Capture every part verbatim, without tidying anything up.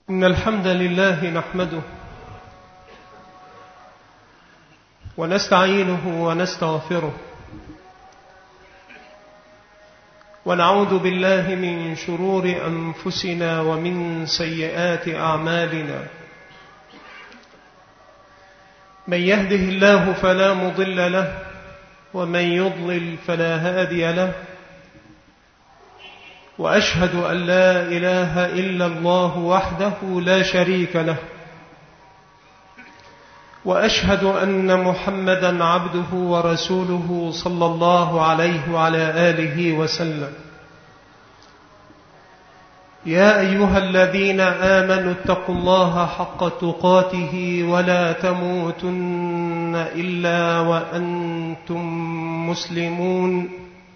إن الحمد لله نحمده ونستعينه ونستغفره ونعوذ بالله من شرور أنفسنا ومن سيئات أعمالنا. من يهده الله فلا مضل له ومن يضلل فلا هادي له، وأشهد أن لا إله إلا الله وحده لا شريك له، وأشهد أن محمدًا عبده ورسوله صلى الله عليه وعلى آله وسلم. يا أيها الذين آمنوا اتقوا الله حق تقاته ولا تموتن إلا وأنتم مسلمون.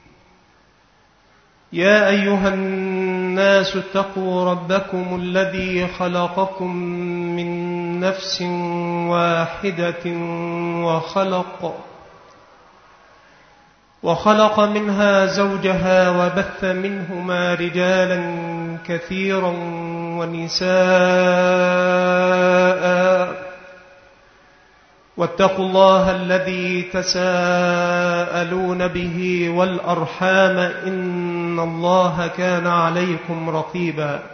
يا أيها الناس اتقوا ربكم الذي خلقكم من نفس واحدة وخلق وخلق منها زوجها وبث منهما رجالا كثيرا ونساء، واتقوا الله الذي تساءلون به والأرحام إن الله كان عليكم رقيبا.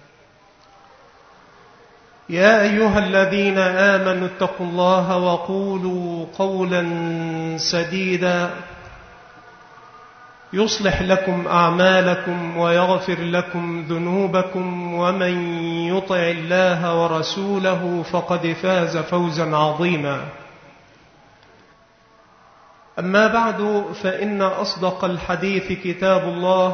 يا أيها الذين آمنوا اتقوا الله وقولوا قولا سديدا يصلح لكم أعمالكم ويغفر لكم ذنوبكم، ومن يطع الله ورسوله فقد فاز فوزا عظيما. أما بعد، فإن أصدق الحديث كتاب الله،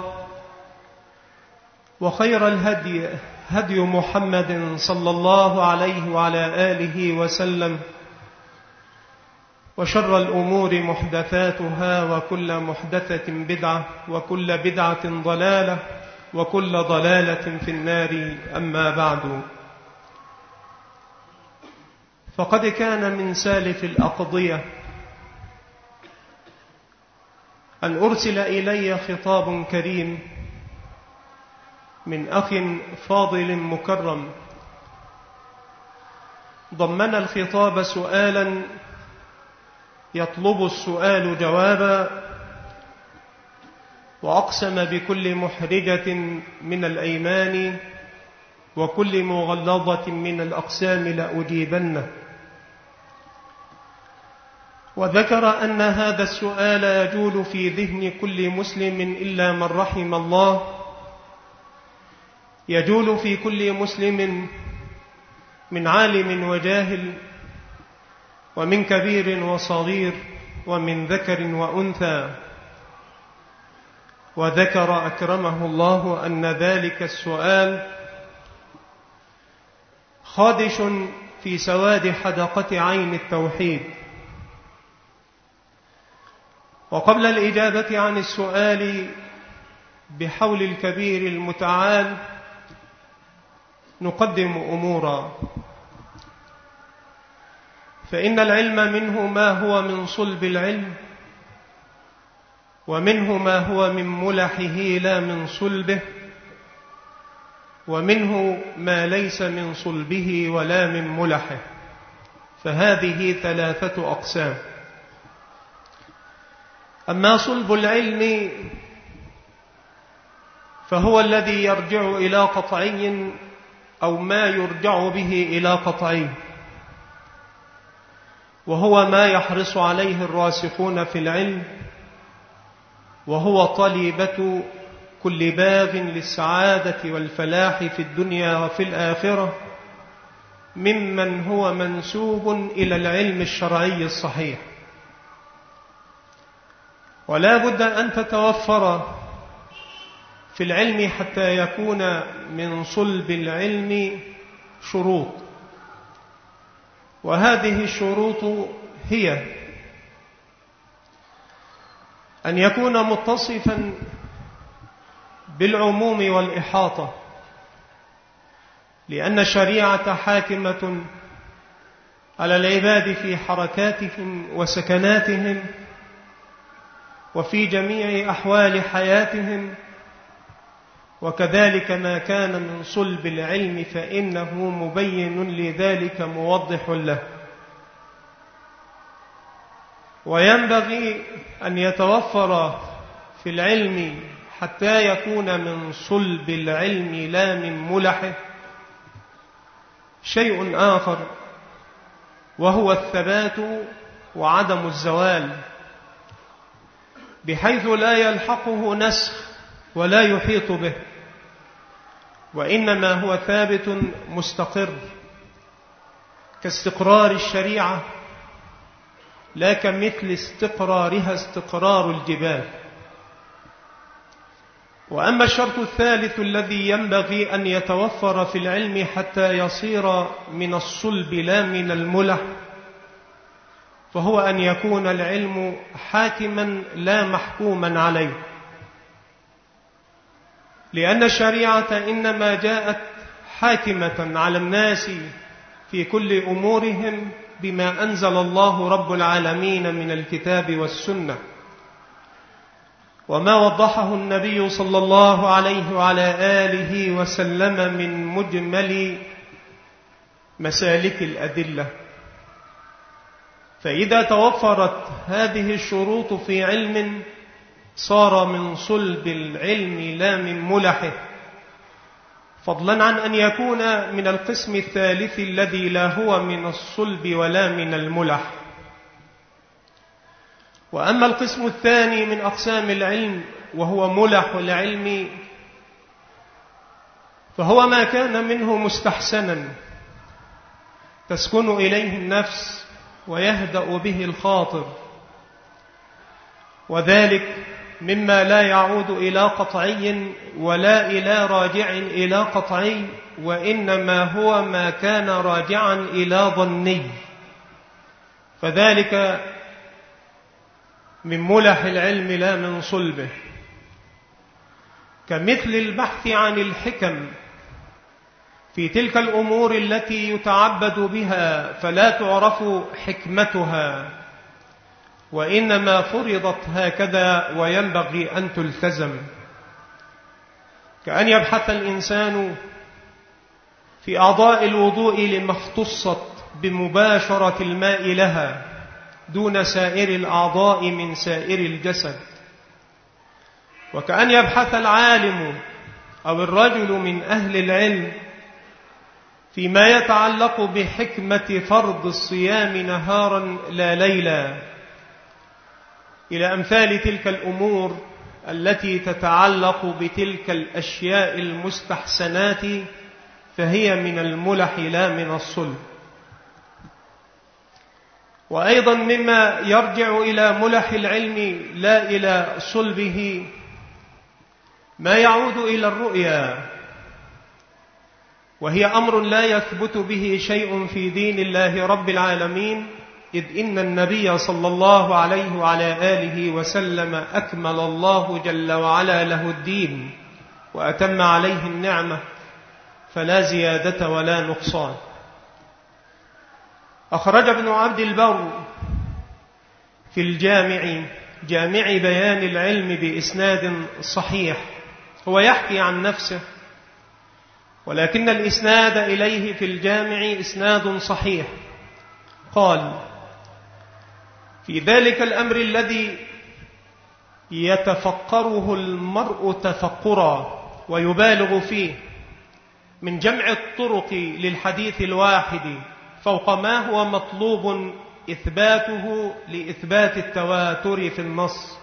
وخير الهدي هدي محمد صلى الله عليه وعلى آله وسلم، وشر الأمور محدثاتها، وكل محدثة بدعة، وكل بدعة ضلالة، وكل ضلالة في النار. أما بعد، فقد كان من سالف الأقضية أن أرسل إلي خطاب كريم من أخ فاضل مكرم، ضمن الخطاب سؤالا يطلب السؤال جوابا، وأقسم بكل محرجة من الأيمان وكل مغلظة من الأقسام لأجيبنه. وذكر أن هذا السؤال يجول في ذهن كل مسلم إلا من رحم الله، يجول في كل مسلم من عالم وجاهل، ومن كبير وصغير، ومن ذكر وأنثى. وذكر أكرمه الله أن ذلك السؤال خادش في سواد حدقة عين التوحيد. وقبل الإجابة عن السؤال بحول الكبير المتعال نقدم أمورا، فإن العلم منه ما هو من صلب العلم، ومنه ما هو من ملحه لا من صلبه، ومنه ما ليس من صلبه ولا من ملحه، فهذه ثلاثة أقسام. أما صلب العلم فهو الذي يرجع إلى قطعي أو ما يرجع به إلى قطعي، وهو ما يحرص عليه الراسخون في العلم، وهو طليبة كل باغ للسعادة والفلاح في الدنيا وفي الآخرة، ممن هو منسوب إلى العلم الشرعي الصحيح. ولا بد أن تتوفر في العلم حتى يكون من صلب العلم شروط، وهذه الشروط هي أن يكون متصفا بالعموم والإحاطة، لأن الشريعة حاكمة على العباد في حركاتهم وسكناتهم وفي جميع أحوال حياتهم، وكذلك ما كان من صلب العلم فإنه مبين لذلك موضح له. وينبغي أن يتوفر في العلم حتى يكون من صلب العلم لا من ملحه شيء آخر، وهو الثبات وعدم الزوال، بحيث لا يلحقه نسخ ولا يحيط به، وإنما هو ثابت مستقر كاستقرار الشريعة، لا كمثل استقرارها استقرار الجبال. وأما الشرط الثالث الذي ينبغي أن يتوفر في العلم حتى يصير من الصلب لا من الملح، فهو أن يكون العلم حاكما لا محكوما عليه، لأن الشريعة إنما جاءت حاكمة على الناس في كل أمورهم بما أنزل الله رب العالمين من الكتاب والسنة، وما وضحه النبي صلى الله عليه وعلى آله وسلم من مجمل مسالك الأدلة. فإذا توفرت هذه الشروط في علم صار من صلب العلم لا من ملحه، فضلا عن أن يكون من القسم الثالث الذي لا هو من الصلب ولا من الملح. وأما القسم الثاني من أقسام العلم وهو ملح العلم، فهو ما كان منه مستحسنا تسكن إليه النفس ويهدأ به الخاطر، وذلك مما لا يعود إلى قطعي ولا إلى راجع إلى قطعي، وإنما هو ما كان راجعا إلى ظني، فذلك من ملح العلم لا من صلبه، كمثل البحث عن الحكم في تلك الأمور التي يتعبد بها فلا تعرف حكمتها، وإنما فرضت هكذا وينبغي أن تلتزم، كأن يبحث الإنسان في أعضاء الوضوء لما اختصت بمباشرة الماء لها دون سائر الأعضاء من سائر الجسد، وكأن يبحث العالم أو الرجل من أهل العلم فيما يتعلق بحكمة فرض الصيام نهارا لا ليلا، إلى أمثال تلك الأمور التي تتعلق بتلك الأشياء المستحسنات، فهي من الملح لا من الصلب. وأيضا مما يرجع إلى ملح العلم لا إلى صلبه ما يعود إلى الرؤيا، وهي أمر لا يثبت به شيء في دين الله رب العالمين، إذ إن النبي صلى الله عليه وعلى آله وسلم أكمل الله جل وعلا له الدين وأتم عليه النعمة، فلا زيادة ولا نقصان. أخرج ابن عبد البر في الجامع جامع بيان العلم بإسناد صحيح، هو يحكي عن نفسه، ولكن الإسناد إليه في الجامع إسناد صحيح. قال: في ذلك الأمر الذي يتفقره المرء تفقرا ويبالغ فيه من جمع الطرق للحديث الواحد فوق ما هو مطلوب إثباته لإثبات التواتر في النص.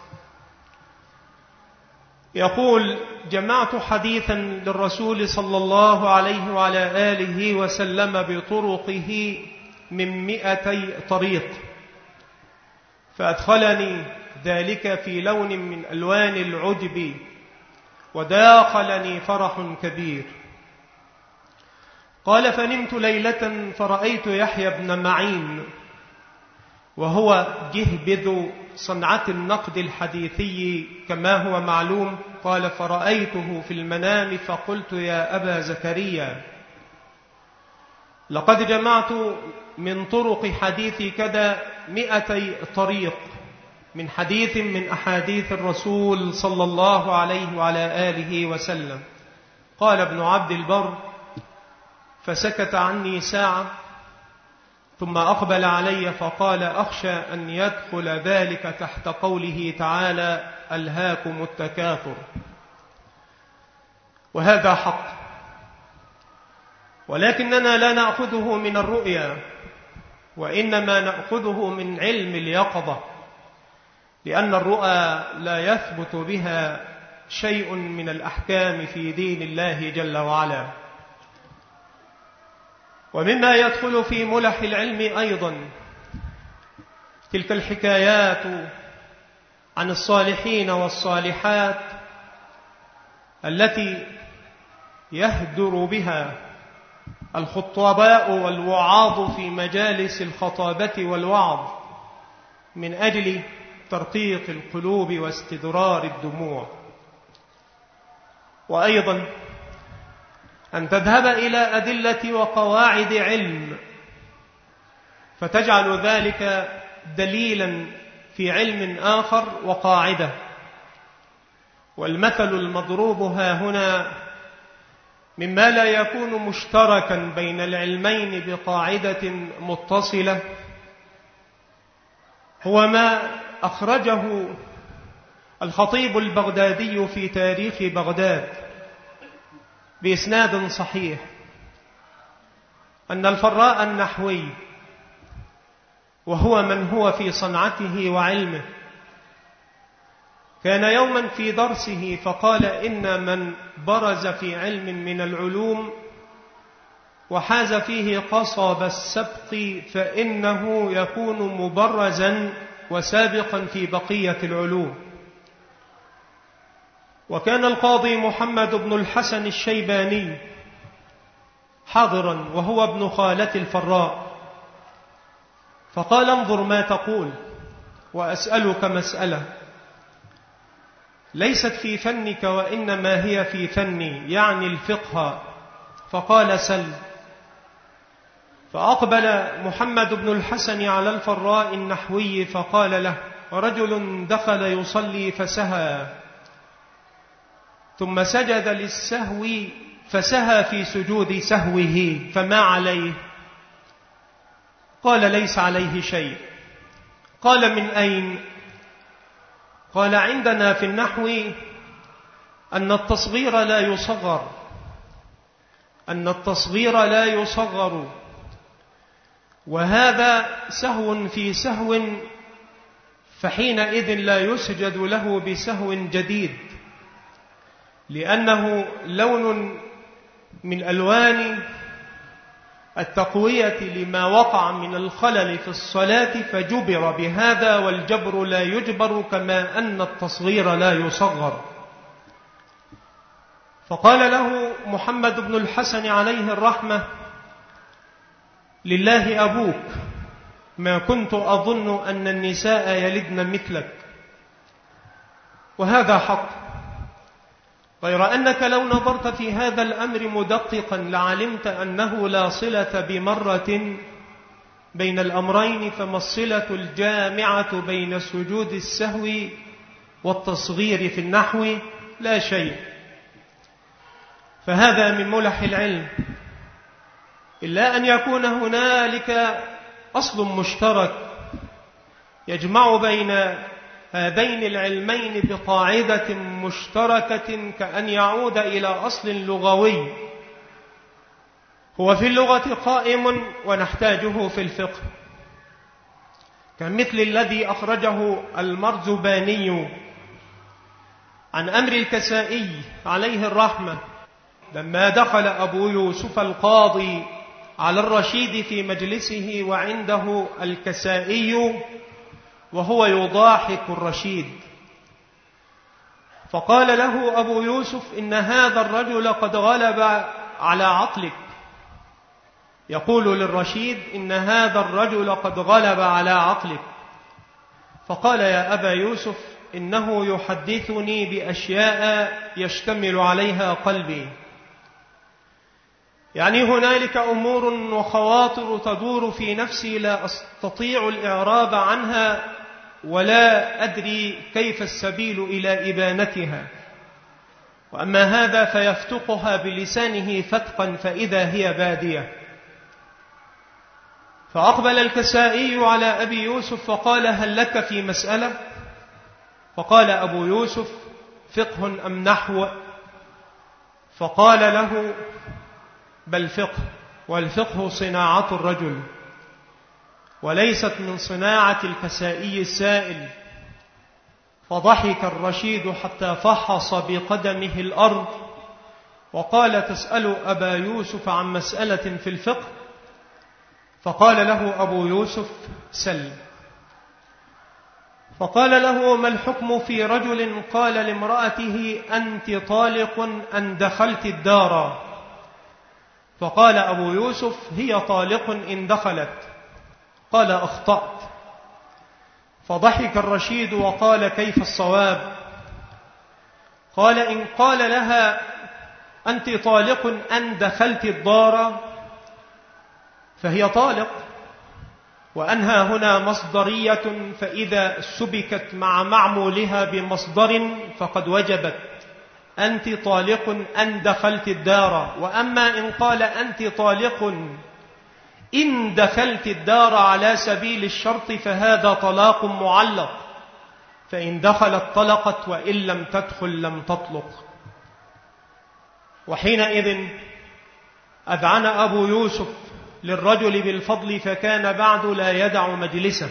يقول: جمعت حديثا للرسول صلى الله عليه وعلى آله وسلم بطرقه من مئتي طريق، فأدخلني ذلك في لون من ألوان العجب، وداخلني فرح كبير. قال: فنمت ليلة فرأيت يحيى بن معين، وهو جهبذ صنعة النقد الحديثي كما هو معلوم. قال: فرأيته في المنام فقلت: يا أبا زكريا، لقد جمعت من طرق حديثي كذا مئتي طريق من حديث من أحاديث الرسول صلى الله عليه وعلى آله وسلم، قال ابن عبد البر: فسكت عني ساعة ثم أقبل علي فقال: أخشى أن يدخل ذلك تحت قوله تعالى: ألهاكم التكاثر. وهذا حق، ولكننا لا نأخذه من الرؤيا، وإنما نأخذه من علم اليقظة، لأن الرؤى لا يثبت بها شيء من الأحكام في دين الله جل وعلا. ومما يدخل في ملح العلم أيضا تلك الحكايات عن الصالحين والصالحات التي يهدر بها الخطباء والوعاظ في مجالس الخطابة والوعظ من أجل ترقيق القلوب واستدرار الدموع. وأيضا أن تذهب إلى أدلة وقواعد علم فتجعل ذلك دليلا في علم آخر وقاعدة. والمثل المضروب ها هنا مما لا يكون مشتركا بين العلمين بقاعدة متصلة هو ما أخرجه الخطيب البغدادي في تاريخ بغداد بإسناد صحيح أن الفراء النحوي، وهو من هو في صنعته وعلمه، كان يوما في درسه فقال: إن من برز في علم من العلوم وحاز فيه قصب السبق فإنه يكون مبرزا وسابقا في بقية العلوم. وكان القاضي محمد بن الحسن الشيباني حاضرا وهو ابن خالة الفراء، فقال: انظر ما تقول وأسألك مسألة ليست في فنك وإنما هي في فني، يعني الفقه. فقال: سل. فأقبل محمد بن الحسن على الفراء النحوي فقال له: رجل دخل يصلي فسهى ثم سجد للسهو فسهى في سجود سهوه فما عليه؟ قال: ليس عليه شيء. قال: من أين؟ قال: عندنا في النحو أن التصغير لا يصغر أن التصغير لا يصغر وهذا سهو في سهو، فحينئذ لا يسجد له بسهو جديد، لأنه لون من ألوان التقوية لما وقع من الخلل في الصلاة فجبر بهذا، والجبر لا يجبر كما أن التصغير لا يصغر. فقال له محمد بن الحسن عليه الرحمة: لله أبوك، ما كنت أظن أن النساء يلدن مثلك. وهذا حق، غير أنك لو نظرت في هذا الأمر مدققا لعلمت أنه لا صلة بمرة بين الأمرين، فما الصلة الجامعة بين سجود السهو والتصغير في النحو؟ لا شيء. فهذا من ملح العلم، إلا أن يكون هنالك أصل مشترك يجمع بين هذين العلمين بقاعدة مشتركة، كأن يعود إلى أصل لغوي هو في اللغة قائم ونحتاجه في الفقه، كمثل الذي أخرجه المرزباني عن أمر الكسائي عليه الرحمة لما دخل أبو يوسف القاضي على الرشيد في مجلسه وعنده الكسائي وهو يضاحك الرشيد، فقال له أبو يوسف: إن هذا الرجل قد غلب على عقلك. يقول للرشيد: إن هذا الرجل قد غلب على عقلك. فقال: يا أبا يوسف، إنه يحدثني بأشياء يشتمل عليها قلبي، يعني هنالك أمور وخواطر تدور في نفسي لا أستطيع الإعراب عنها ولا أدري كيف السبيل إلى إبانتها. وأما هذا فيفتقها بلسانه فتقا فإذا هي بادية. فأقبل الكسائي على أبي يوسف فقال: هل لك في مسألة؟ فقال أبو يوسف: فقه أم نحو؟ فقال له: بل فقه، والفقه صناعة الرجل وليست من صناعة الكسائي السائل. فضحك الرشيد حتى فحص بقدمه الأرض وقال: تسأل أبا يوسف عن مسألة في الفقه؟ فقال له أبو يوسف: سل. فقال له: ما الحكم في رجل قال لامرأته: أنت طالق أن دخلت الدار؟ فقال أبو يوسف: هي طالق إن دخلت. قال: أخطأت. فضحك الرشيد وقال: كيف الصواب؟ قال: إن قال لها: أنت طالق أن دخلت الدار فهي طالق، وأنها هنا مصدرية، فإذا سبكت مع معمولها بمصدر فقد وجبت. أنت طالق أن دخلت الدار. وأما إن قال: أنت طالق إن دخلت الدار على سبيل الشرط فهذا طلاق معلق، فإن دخلت طلقت وإن لم تدخل لم تطلق. وحينئذ أذعن أبو يوسف للرجل بالفضل فكان بعد لا يدع مجلسه.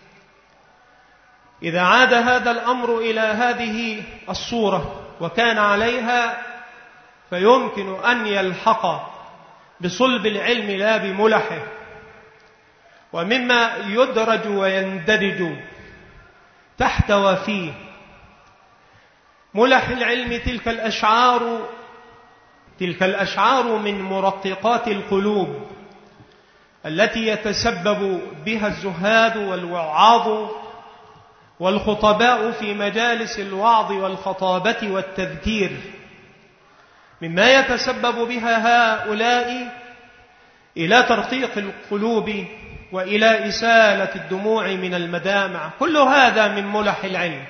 إذا عاد هذا الأمر إلى هذه الصورة وكان عليها فيمكن أن يلحق بصلب العلم لا بملحه. ومما يدرج ويندرج تحت وفيه ملح العلم تلك الأشعار تلك الأشعار من مرققات القلوب التي يتسبب بها الزهاد والوعاظ والخطباء في مجالس الوعظ والخطابة والتذكير، مما يتسبب بها هؤلاء إلى ترقيق القلوب وإلى إسالة الدموع من المدامع. كل هذا من ملح العلم.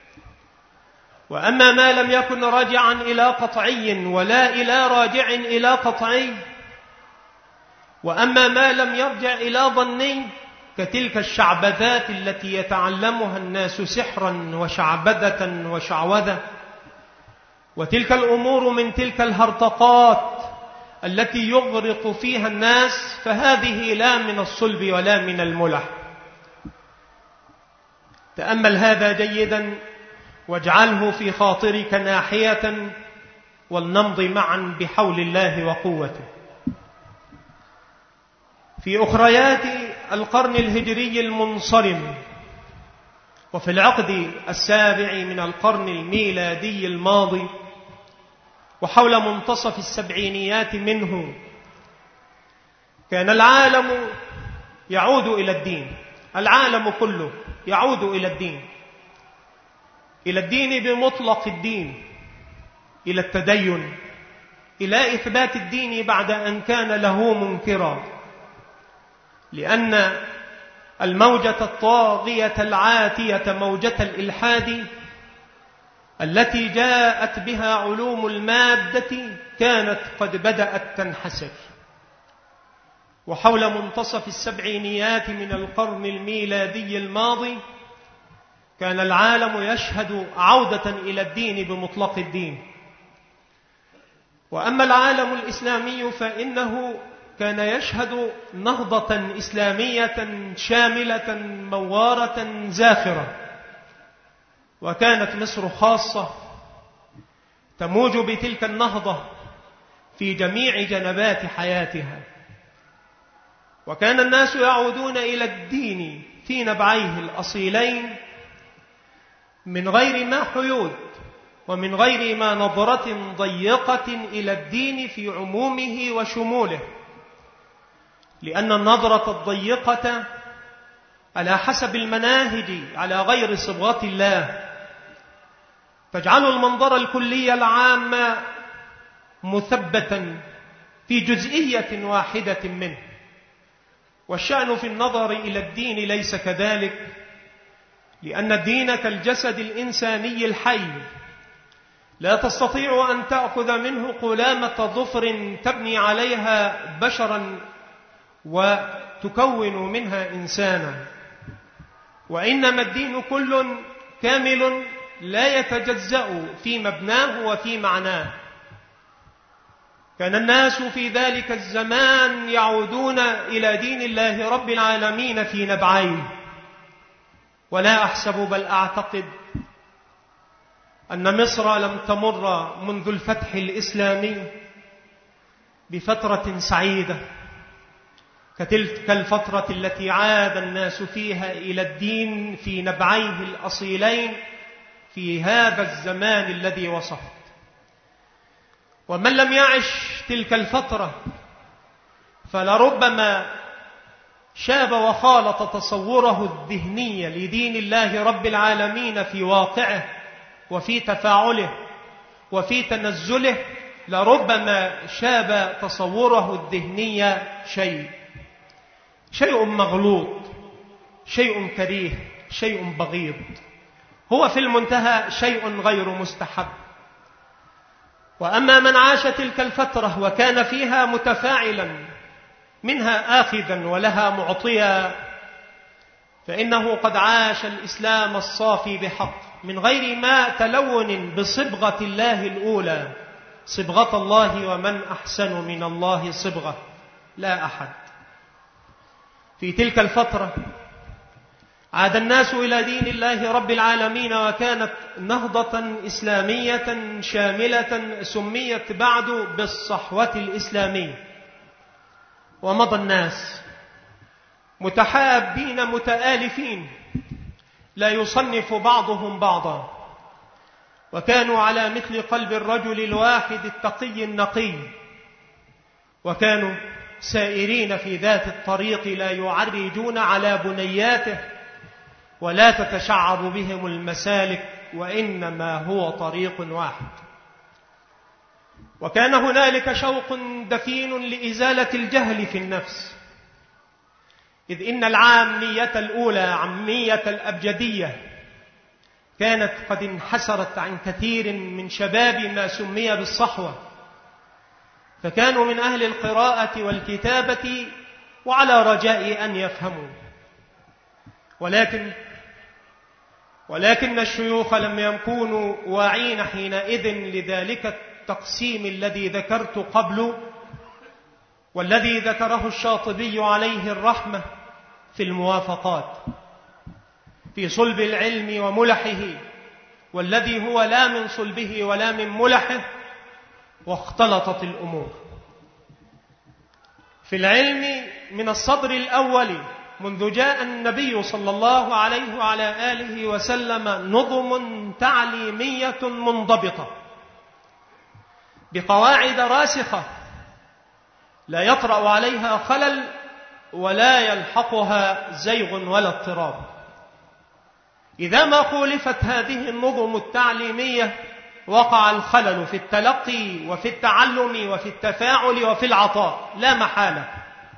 وأما ما لم يكن راجعا إلى قطعي ولا إلى راجع إلى قطعي، وأما ما لم يرجع إلى ظني كتلك الشعبذات التي يتعلمها الناس سحرا وشعبذة وشعوذة، وتلك الأمور من تلك الهرطقات التي يغرق فيها الناس، فهذه لا من الصلب ولا من الملح. تأمل هذا جيدا واجعله في خاطرك ناحية، ولنمضي معا بحول الله وقوته. في أخريات القرن الهجري المنصرم وفي العقد السابع من القرن الميلادي الماضي وحول منتصف السبعينيات منه، كان العالم يعود إلى الدين. العالم كله يعود إلى الدين، إلى الدين بمطلق الدين، إلى التدين، إلى إثبات الدين بعد أن كان له منكرا، لأن الموجة الطاغية العاتية موجة الإلحاد التي جاءت بها علوم المادة كانت قد بدأت تنحسر. وحول منتصف السبعينيات من القرن الميلادي الماضي كان العالم يشهد عودة إلى الدين بمطلق الدين. وأما العالم الإسلامي فإنه كان يشهد نهضة إسلامية شاملة موارة زاخرة، وكانت مصر خاصة تموج بتلك النهضة في جميع جنبات حياتها. وكان الناس يعودون إلى الدين في نبعيه الأصيلين من غير ما حيود ومن غير ما نظرة ضيقة إلى الدين في عمومه وشموله، لأن النظرة الضيقة على حسب المناهج على غير صبغة الله تجعل المنظر الكلي العام مثبتا في جزئية واحدة منه. والشأن في النظر إلى الدين ليس كذلك، لأن الدين كالجسد الإنساني الحي لا تستطيع أن تأخذ منه قلامة ظفر تبني عليها بشرا وتكون منها إنسانا، وإنما الدين كل كامل لا يتجزأ في مبناه وفي معناه. كان الناس في ذلك الزمان يعودون إلى دين الله رب العالمين في نبعين، ولا أحسب بل أعتقد أن مصر لم تمر منذ الفتح الإسلامي بفترة سعيدة كتلك الفترة التي عاد الناس فيها إلى الدين في نبعيه الأصيلين في هذا الزمان الذي وصفت. ومن لم يعش تلك الفترة فلربما شاب وخالط تصوره الذهني لدين الله رب العالمين في واقعه وفي تفاعله وفي تنزله، لربما شاب تصوره الذهني شيء شيء مغلوط، شيء كريه، شيء بغيض، هو في المنتهى شيء غير مستحب. وأما من عاش تلك الفترة وكان فيها متفاعلا منها آخذا ولها معطيا، فإنه قد عاش الإسلام الصافي بحق من غير ما تلون بصبغة الله الأولى، صبغة الله، ومن أحسن من الله صبغة، لا أحد. في تلك الفترة عاد الناس إلى دين الله رب العالمين، وكانت نهضة إسلامية شاملة سميت بعد بالصحوة الإسلامية. ومضى الناس متحابين متآلفين لا يصنف بعضهم بعضا، وكانوا على مثل قلب الرجل الواحد التقي النقي، وكانوا سائرين في ذات الطريق لا يعرجون على بنياته ولا تتشعب بهم المسالك، وإنما هو طريق واحد. وكان هنالك شوق دفين لإزالة الجهل في النفس، إذ إن العامية الأولى، عامية الأبجدية، كانت قد انحسرت عن كثير من شباب ما سمي بالصحوة، فكانوا من أهل القراءة والكتابة وعلى رجاء أن يفهموا، ولكن ولكن الشيوخ لم يكونوا واعين حينئذ لذلك التقسيم الذي ذكرت قبل، والذي ذكره الشاطبي عليه الرحمة في الموافقات في صلب العلم وملحه، والذي هو لا من صلبه ولا من ملحه، واختلطت الأمور. في العلم من الصدر الأول منذ جاء النبي صلى الله عليه وعلى آله وسلم نظم تعليمية منضبطة بقواعد راسخة لا يطرأ عليها خلل ولا يلحقها زيغ ولا اضطراب. إذا ما خولفت هذه النظم التعليمية وقع الخلل في التلقي وفي التعلم وفي التفاعل وفي العطاء لا محالة.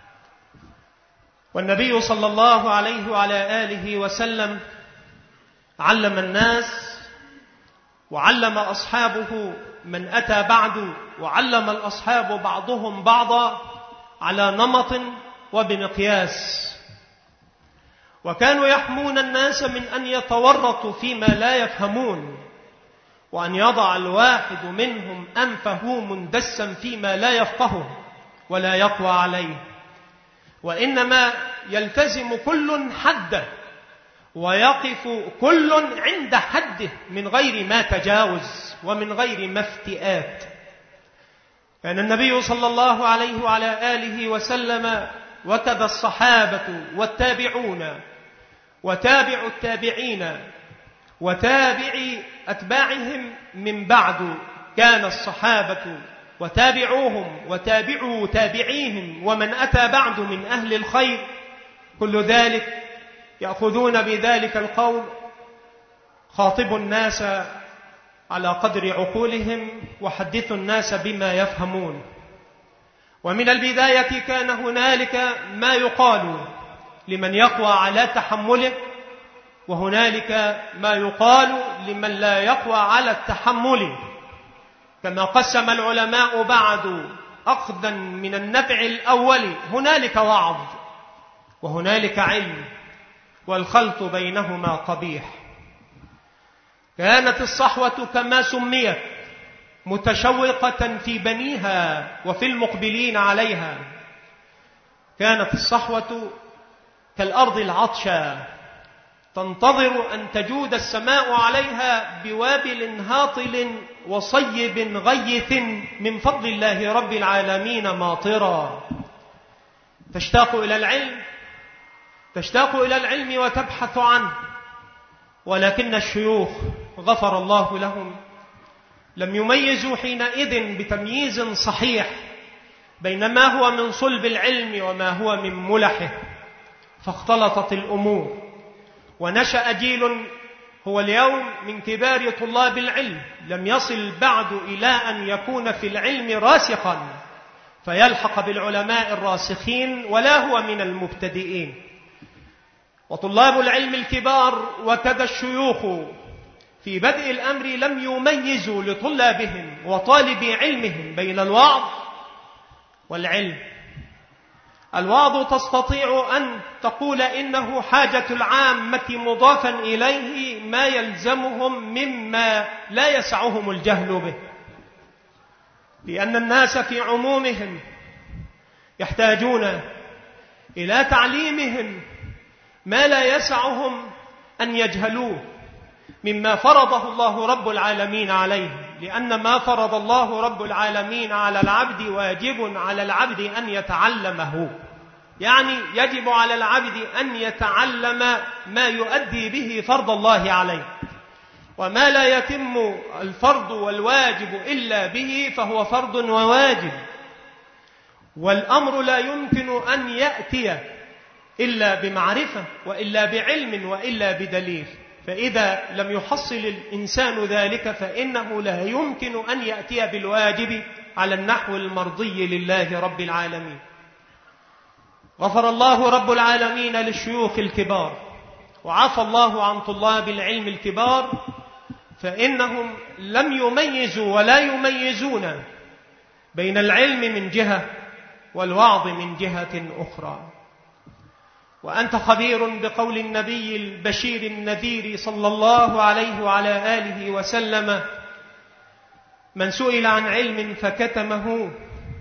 والنبي صلى الله عليه وعلى آله وسلم علم الناس وعلم أصحابه من أتى بعد، وعلم الأصحاب بعضهم بعضا على نمط وبمقياس، وكانوا يحمون الناس من أن يتورطوا فيما لا يفهمون، وأن يضع الواحد منهم أنفه مندسا فيما لا يفقهه ولا يقوى عليه، وإنما يلتزم كل حده ويقف كل عند حده من غير ما تجاوز ومن غير ما افتئات. كان النبي صلى الله عليه وعلى آله وسلم وكذا الصحابة والتابعون وتابع التابعين وتابع أتباعهم من بعد، كان الصحابة وتابعوهم وتابعوا تابعيهم ومن أتى بعد من أهل الخير كل ذلك يأخذون بذلك القول: خاطبوا الناس على قدر عقولهم وحدثوا الناس بما يفهمون. ومن البداية كان هنالك ما يقال لمن يقوى على تحمله، وهنالك ما يقال لمن لا يقوى على التحمل، كما قسم العلماء بعد أخذا من النبع الأول هنالك وعظ وهنالك علم، والخلط بينهما قبيح. كانت الصحوة كما سميت متشوقة في بنيها وفي المقبلين عليها. كانت الصحوة كالأرض العطشى تنتظر أن تجود السماء عليها بوابل هاطل وصيب غيث من فضل الله رب العالمين ماطرا. تشتاق إلى العلم تشتاق إلى العلم وتبحث عنه، ولكن الشيوخ غفر الله لهم لم يميزوا حينئذ بتمييز صحيح بين ما هو من صلب العلم وما هو من ملحه، فاختلطت الأمور، ونشأ جيل هو اليوم من كبار طلاب العلم لم يصل بعد إلى أن يكون في العلم راسخا فيلحق بالعلماء الراسخين، ولا هو من المبتدئين. وطلاب العلم الكبار وكذا الشيوخ في بدء الأمر لم يميزوا لطلابهم وطالبي علمهم بين الوعظ والعلم. الوعظ تستطيع أن تقول إنه حاجة العامة مضافا إليه ما يلزمهم مما لا يسعهم الجهل به، لأن الناس في عمومهم يحتاجون إلى تعليمهم ما لا يسعهم أن يجهلوه مما فرضه الله رب العالمين عليه، لأن ما فرض الله رب العالمين على العبد واجب على العبد أن يتعلمه، يعني يجب على العبد أن يتعلم ما يؤدي به فرض الله عليه، وما لا يتم الفرض والواجب إلا به فهو فرض وواجب. والأمر لا يمكن أن يأتي إلا بمعرفة وإلا بعلم وإلا بدليل، فإذا لم يحصل الإنسان ذلك فإنه لا يمكن أن يأتي بالواجب على النحو المرضي لله رب العالمين. غفر الله رب العالمين للشيوخ الكبار، وعفى الله عن طلاب العلم الكبار، فإنهم لم يميزوا ولا يميزون بين العلم من جهة والوعظ من جهة أخرى. وأنت خبير بقول النبي البشير النذير صلى الله عليه وعلى آله وسلم: من سئل عن علم فكتمه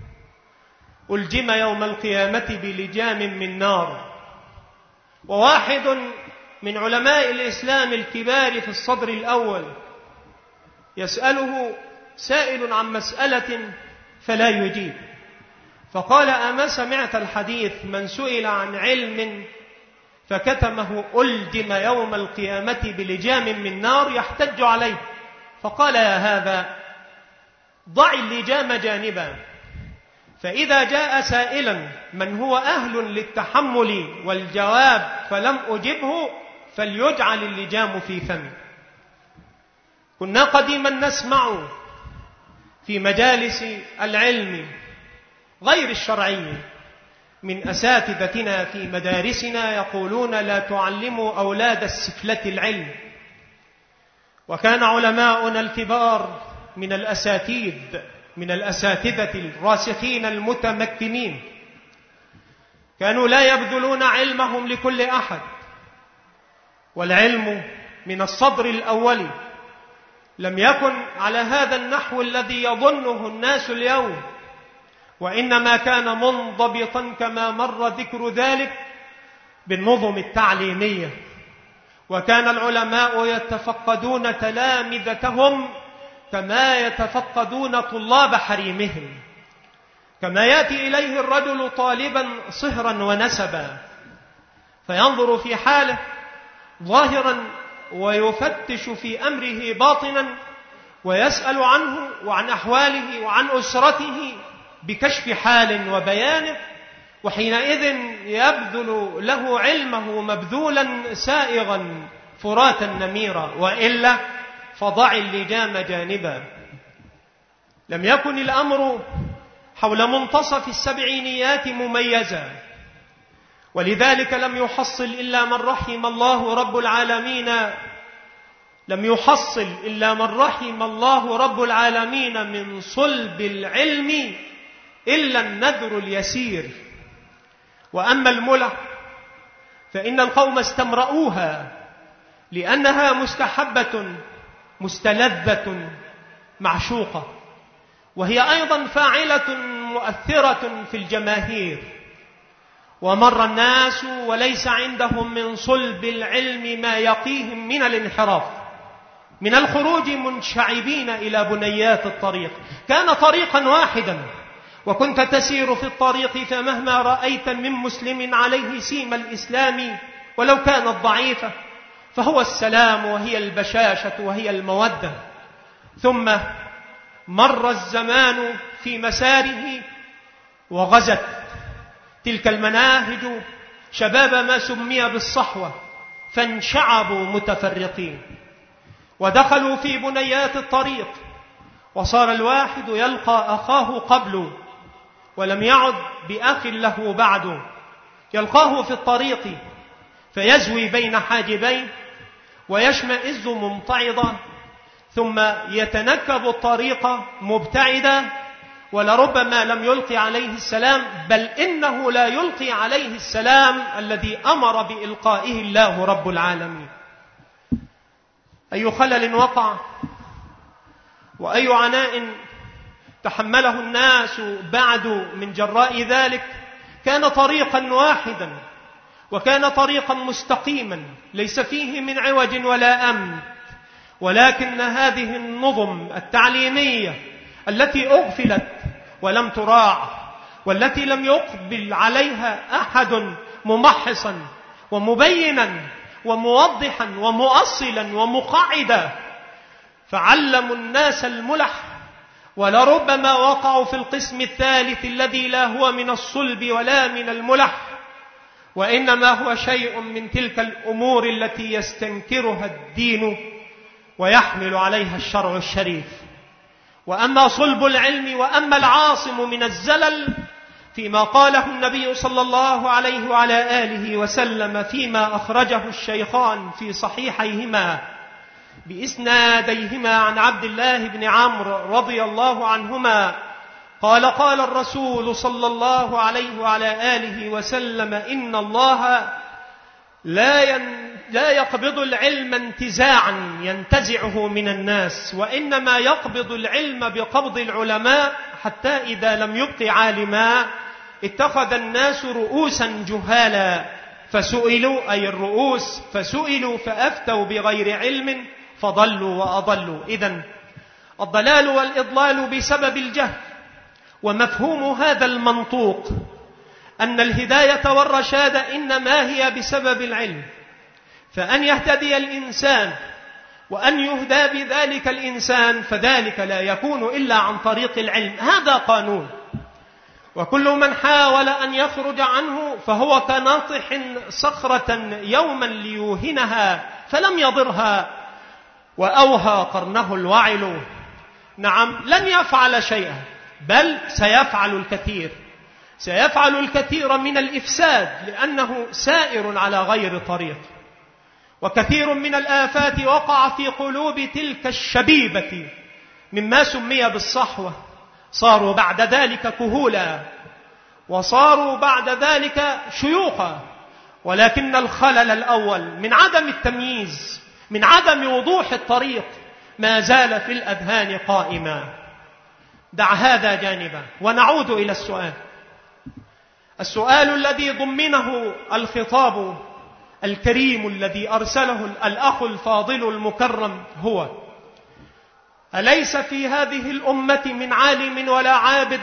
ألجم يوم القيامة بلجام من نار. وواحد من علماء الإسلام الكبار في الصدر الأول يسأله سائل عن مسألة فلا يجيب، فقال: أما سمعت الحديث من سئل عن علم فكتمه ألجم يوم القيامة بلجام من نار يحتج عليه؟ فقال: يا هذا ضع اللجام جانبا، فإذا جاء سائلا من هو أهل للتحمل والجواب فلم أجبه فليجعل اللجام في فمه. كنا قديما نسمع في مجالس العلم غير الشرعي من أساتذتنا في مدارسنا يقولون: لا تعلموا أولاد السفلة العلم. وكان علماؤنا الكبار من الأساتذة من الأساتذة الراسخين المتمكنين كانوا لا يبذلون علمهم لكل أحد، والعلم من الصدر الأول لم يكن على هذا النحو الذي يظنه الناس اليوم، وإنما كان منضبطا كما مر ذكر ذلك بالنظم التعليمية. وكان العلماء يتفقدون تلامذتهم كما يتفقدون طلاب حريمهم، كما يأتي إليه الرجل طالبا صهرا ونسبا فينظر في حاله ظاهرا ويفتش في أمره باطنا ويسأل عنه وعن أحواله وعن أسرته بكشف حال وبيانه، وحينئذ يبذل له علمه مبذولا سائغا فراتا نميرا، وإلا فضع اللجام جانبا. لم يكن الأمر حول منتصف السبعينيات مميزا، ولذلك لم يحصل إلا من رحم الله رب العالمين لم يحصل إلا من رحم الله رب العالمين من صلب العلم إلا النذر اليسير. وأما الملح فإن القوم استمرؤوها لأنها مستحبة مستلذة معشوقة، وهي أيضا فاعلة مؤثرة في الجماهير. ومر الناس وليس عندهم من صلب العلم ما يقيهم من الانحراف، من الخروج منشعبين إلى بنيات الطريق. كان طريقا واحدا، وكنت تسير في الطريق فمهما رأيت من مسلم عليه سيم الإسلام ولو كانت ضعيفة فهو السلام وهي البشاشة وهي المودة. ثم مر الزمان في مساره وغزت تلك المناهج شباب ما سمي بالصحوة، فانشعبوا متفرقين ودخلوا في بنيات الطريق، وصار الواحد يلقى أخاه قبله ولم يعد بأخ له بعده، يلقاه في الطريق فيزوي بين حاجبين ويشمئز ممتعضا، ثم يتنكب الطريق مبتعدا، ولربما لم يلقي عليه السلام، بل إنه لا يلقي عليه السلام الذي أمر بإلقائه الله رب العالمين. أي خلل وقع وأي عناء تحمله الناس بعد من جراء ذلك. كان طريقا واحدا، وكان طريقا مستقيما ليس فيه من عوج ولا أمن، ولكن هذه النظم التعليمية التي أغفلت ولم تراع، والتي لم يقبل عليها أحد ممحصا ومبينا وموضحا ومؤصلا ومقعدا، فعلموا الناس الملح، ولربما وقعوا في القسم الثالث الذي لا هو من الصلب ولا من الملح، وإنما هو شيء من تلك الأمور التي يستنكرها الدين ويحمل عليها الشرع الشريف. وأما صلب العلم وأما العاصم من الزلل فيما قاله النبي صلى الله عليه وعلى آله وسلم فيما أخرجه الشيخان في صحيحيهما بإسناديهما عن عبد الله بن عمرو رضي الله عنهما قال: قال الرسول صلى الله عليه وعلى آله وسلم: إن الله لا ين لا يقبض العلم انتزاعا ينتزعه من الناس، وإنما يقبض العلم بقبض العلماء، حتى إذا لم يبق عالما اتخذ الناس رؤوسا جهالا فسئلوا، أي الرؤوس، فسئلوا فأفتوا بغير علم فضلوا وأضلوا. إذن الضلال والإضلال بسبب الجهل. ومفهوم هذا المنطوق أن الهداية والرشاد إنما هي بسبب العلم، فأن يهتدي الإنسان وأن يهدى بذلك الإنسان فذلك لا يكون إلا عن طريق العلم. هذا قانون، وكل من حاول أن يخرج عنه فهو كناطح صخرة يوما ليوهنها فلم يضرها وأوهى قرنه الوعل. نعم، لن يفعل شيئا، بل سيفعل الكثير، سيفعل الكثير من الإفساد، لأنه سائر على غير طريق. وكثير من الآفات وقع في قلوب تلك الشبيبة مما سمي بالصحوة، صاروا بعد ذلك كهولا، وصاروا بعد ذلك شيوخا، ولكن الخلل الأول من عدم التمييز، من عدم وضوح الطريق، ما زال في الأذهان قائما. دع هذا جانبا ونعود إلى السؤال. السؤال الذي ضمنه الخطاب الكريم الذي أرسله الأخ الفاضل المكرم هو: أليس في هذه الأمة من عالم ولا عابد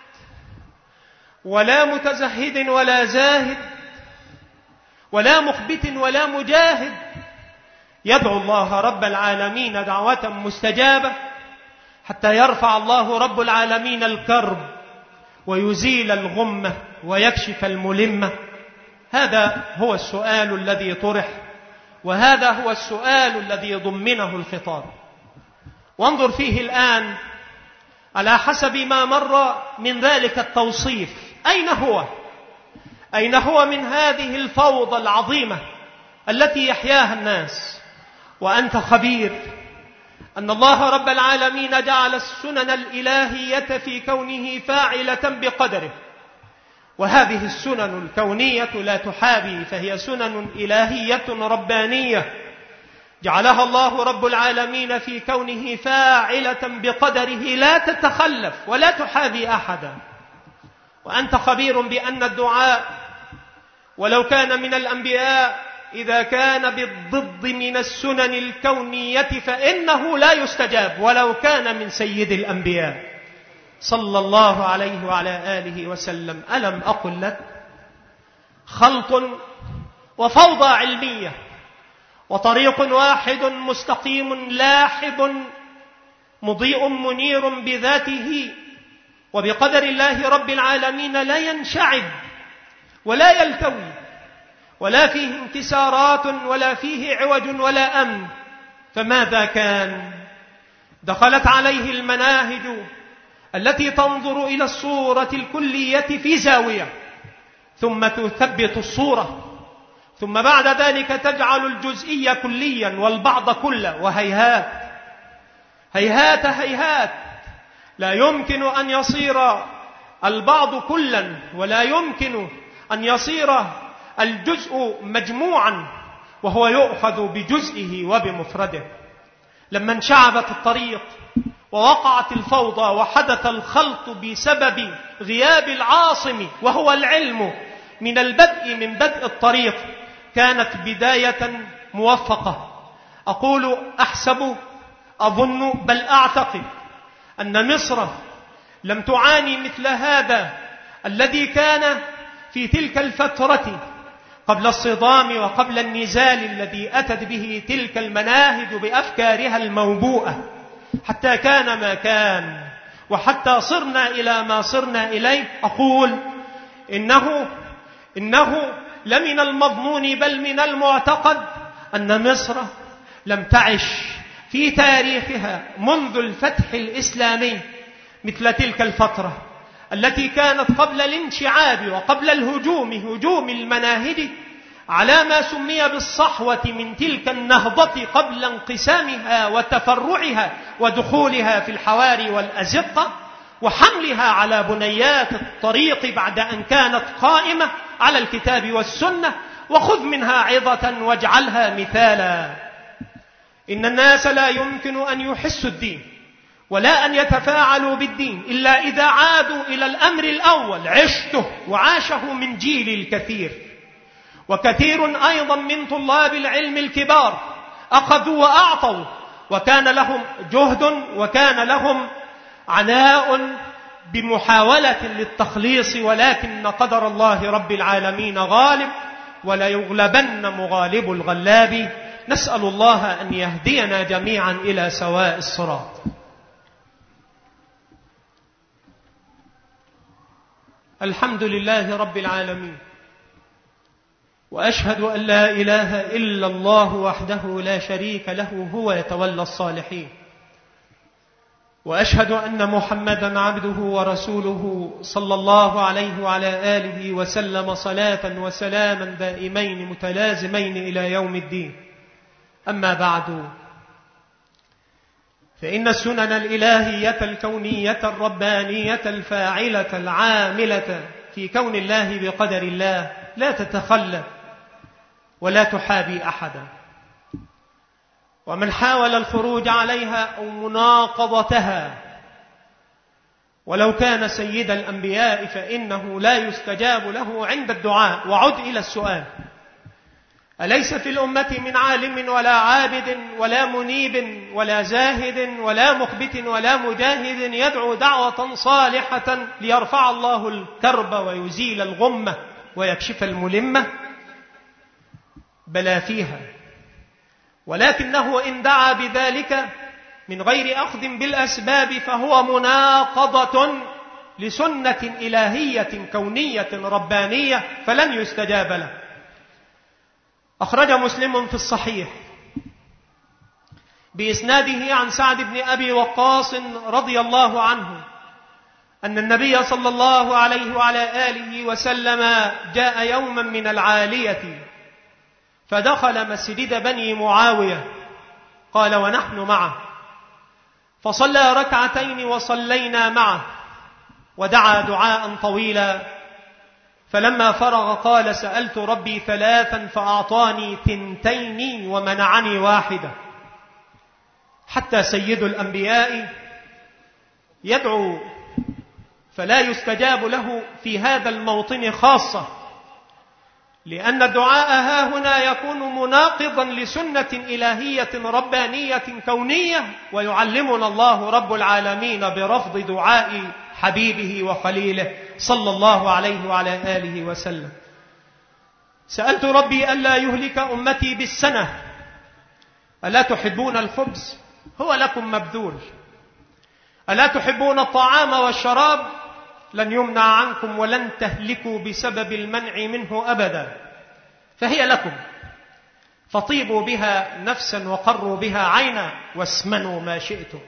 ولا متزهد ولا زاهد ولا مخبت ولا مجاهد يدعو الله رب العالمين دعوة مستجابة حتى يرفع الله رب العالمين الكرب ويزيل الغمة ويكشف الملمة؟ هذا هو السؤال الذي طرح، وهذا هو السؤال الذي ضمنه الخطاب. وانظر فيه الآن على حسب ما مر من ذلك التوصيف. أين هو؟ أين هو من هذه الفوضى العظيمة التي يحياها الناس؟ وأنت خبير أن الله رب العالمين جعل السنن الإلهية في كونه فاعلة بقدره، وهذه السنن الكونية لا تحابي، فهي سنن إلهية ربانية جعلها الله رب العالمين في كونه فاعلة بقدره لا تتخلف ولا تحابي أحدا. وأنت خبير بأن الدعاء ولو كان من الأنبياء إذا كان بالضد من السنن الكونية فإنه لا يستجاب ولو كان من سيد الأنبياء صلى الله عليه وعلى آله وسلم. ألم أقل لك؟ خلط وفوضى علمية وطريق واحد مستقيم لاحب مضيء منير بذاته وبقدر الله رب العالمين لا ينشعب ولا يلتوي ولا فيه انكسارات ولا فيه عوج ولا أمن. فماذا كان؟ دخلت عليه المناهج التي تنظر إلى الصورة الكلية في زاوية ثم تثبت الصورة، ثم بعد ذلك تجعل الجزئية كليا والبعض كلا، وهيهات هيهات هيهات لا يمكن أن يصير البعض كلا ولا يمكن أن يصير الجزء مجموعا وهو يؤخذ بجزئه وبمفرده. لما انشعبت الطريق ووقعت الفوضى وحدث الخلط بسبب غياب العاصم وهو العلم من البدء من بدء الطريق، كانت بداية موفقة. أقول أحسب أظن بل أعتقد أن مصر لم تعاني مثل هذا الذي كان في تلك الفترة قبل الصدام وقبل النزال الذي أتت به تلك المناهج بأفكارها الموبوءة، حتى كان ما كان وحتى صرنا إلى ما صرنا إليه. أقول إنه إنه لمن المظنون بل من المعتقد أن مصر لم تعش في تاريخها منذ الفتح الإسلامي مثل تلك الفترة التي كانت قبل الانشعاب وقبل الهجوم هجوم المناهج على ما سمي بالصحوة من تلك النهضة قبل انقسامها وتفرعها ودخولها في الحواري والأزقة وحملها على بنيات الطريق بعد أن كانت قائمة على الكتاب والسنة. وخذ منها عظة واجعلها مثالا. إن الناس لا يمكن أن يحسوا الدين ولا أن يتفاعلوا بالدين إلا إذا عادوا إلى الأمر الأول عشته وعاشه من جيل الكثير. وكثير أيضا من طلاب العلم الكبار أخذوا وأعطوا وكان لهم جهد وكان لهم عناء بمحاولة للتخليص، ولكن قدر الله رب العالمين غالب ولا يغلبن مغالب الغلاب. نسأل الله أن يهدينا جميعا إلى سواء الصراط. الحمد لله رب العالمين، وأشهد أن لا إله إلا الله وحده لا شريك له هو يتولى الصالحين، وأشهد أن محمدا عبده ورسوله صلى الله عليه وعلى آله وسلم صلاة وسلاما دائمين متلازمين إلى يوم الدين. أما بعد، فإن السنن الإلهية الكونية الربانية الفاعلة العاملة في كون الله بقدر الله لا تتخلف ولا تحابي أحدا، ومن حاول الخروج عليها أو مناقضتها ولو كان سيد الأنبياء فإنه لا يستجاب له عند الدعاء. وعد إلى السؤال: أليس في الأمة من عالم ولا عابد ولا منيب ولا زاهد ولا مخبت ولا مجاهد يدعو دعوة صالحة ليرفع الله الكرب ويزيل الغمة ويكشف الملمة؟ بلى فيها، ولكنه إن دعا بذلك من غير أخذ بالأسباب فهو مناقضة لسنة إلهية كونية ربانية فلن يستجاب له. أخرج مسلم في الصحيح بإسناده عن سعد بن أبي وقاص رضي الله عنه أن النبي صلى الله عليه وعلى آله وسلم جاء يوما من العالية فدخل مسجد بني معاوية قال: ونحن معه. فصلى ركعتين وصلينا معه، ودعا دعاء طويلا، فلما فرغ قال: سألت ربي ثلاثا فأعطاني ثنتين ومنعني واحدة. حتى سيد الأنبياء يدعو فلا يستجاب له في هذا الموطن خاصة، لأن الدعاء ها هنا يكون مناقضا لسنة إلهية ربانية كونية، ويعلمنا الله رب العالمين برفض دعاء حبيبه وخليله صلى الله عليه وعلى آله وسلم. سألت ربي ألا يهلك أمتي بالسنة. ألا تحبون الخبز؟ هو لكم مبذول. ألا تحبون الطعام والشراب؟ لن يمنع عنكم ولن تهلكوا بسبب المنع منه أبدا، فهي لكم، فطيبوا بها نفسا وقروا بها عينا واسمنوا ما شئتم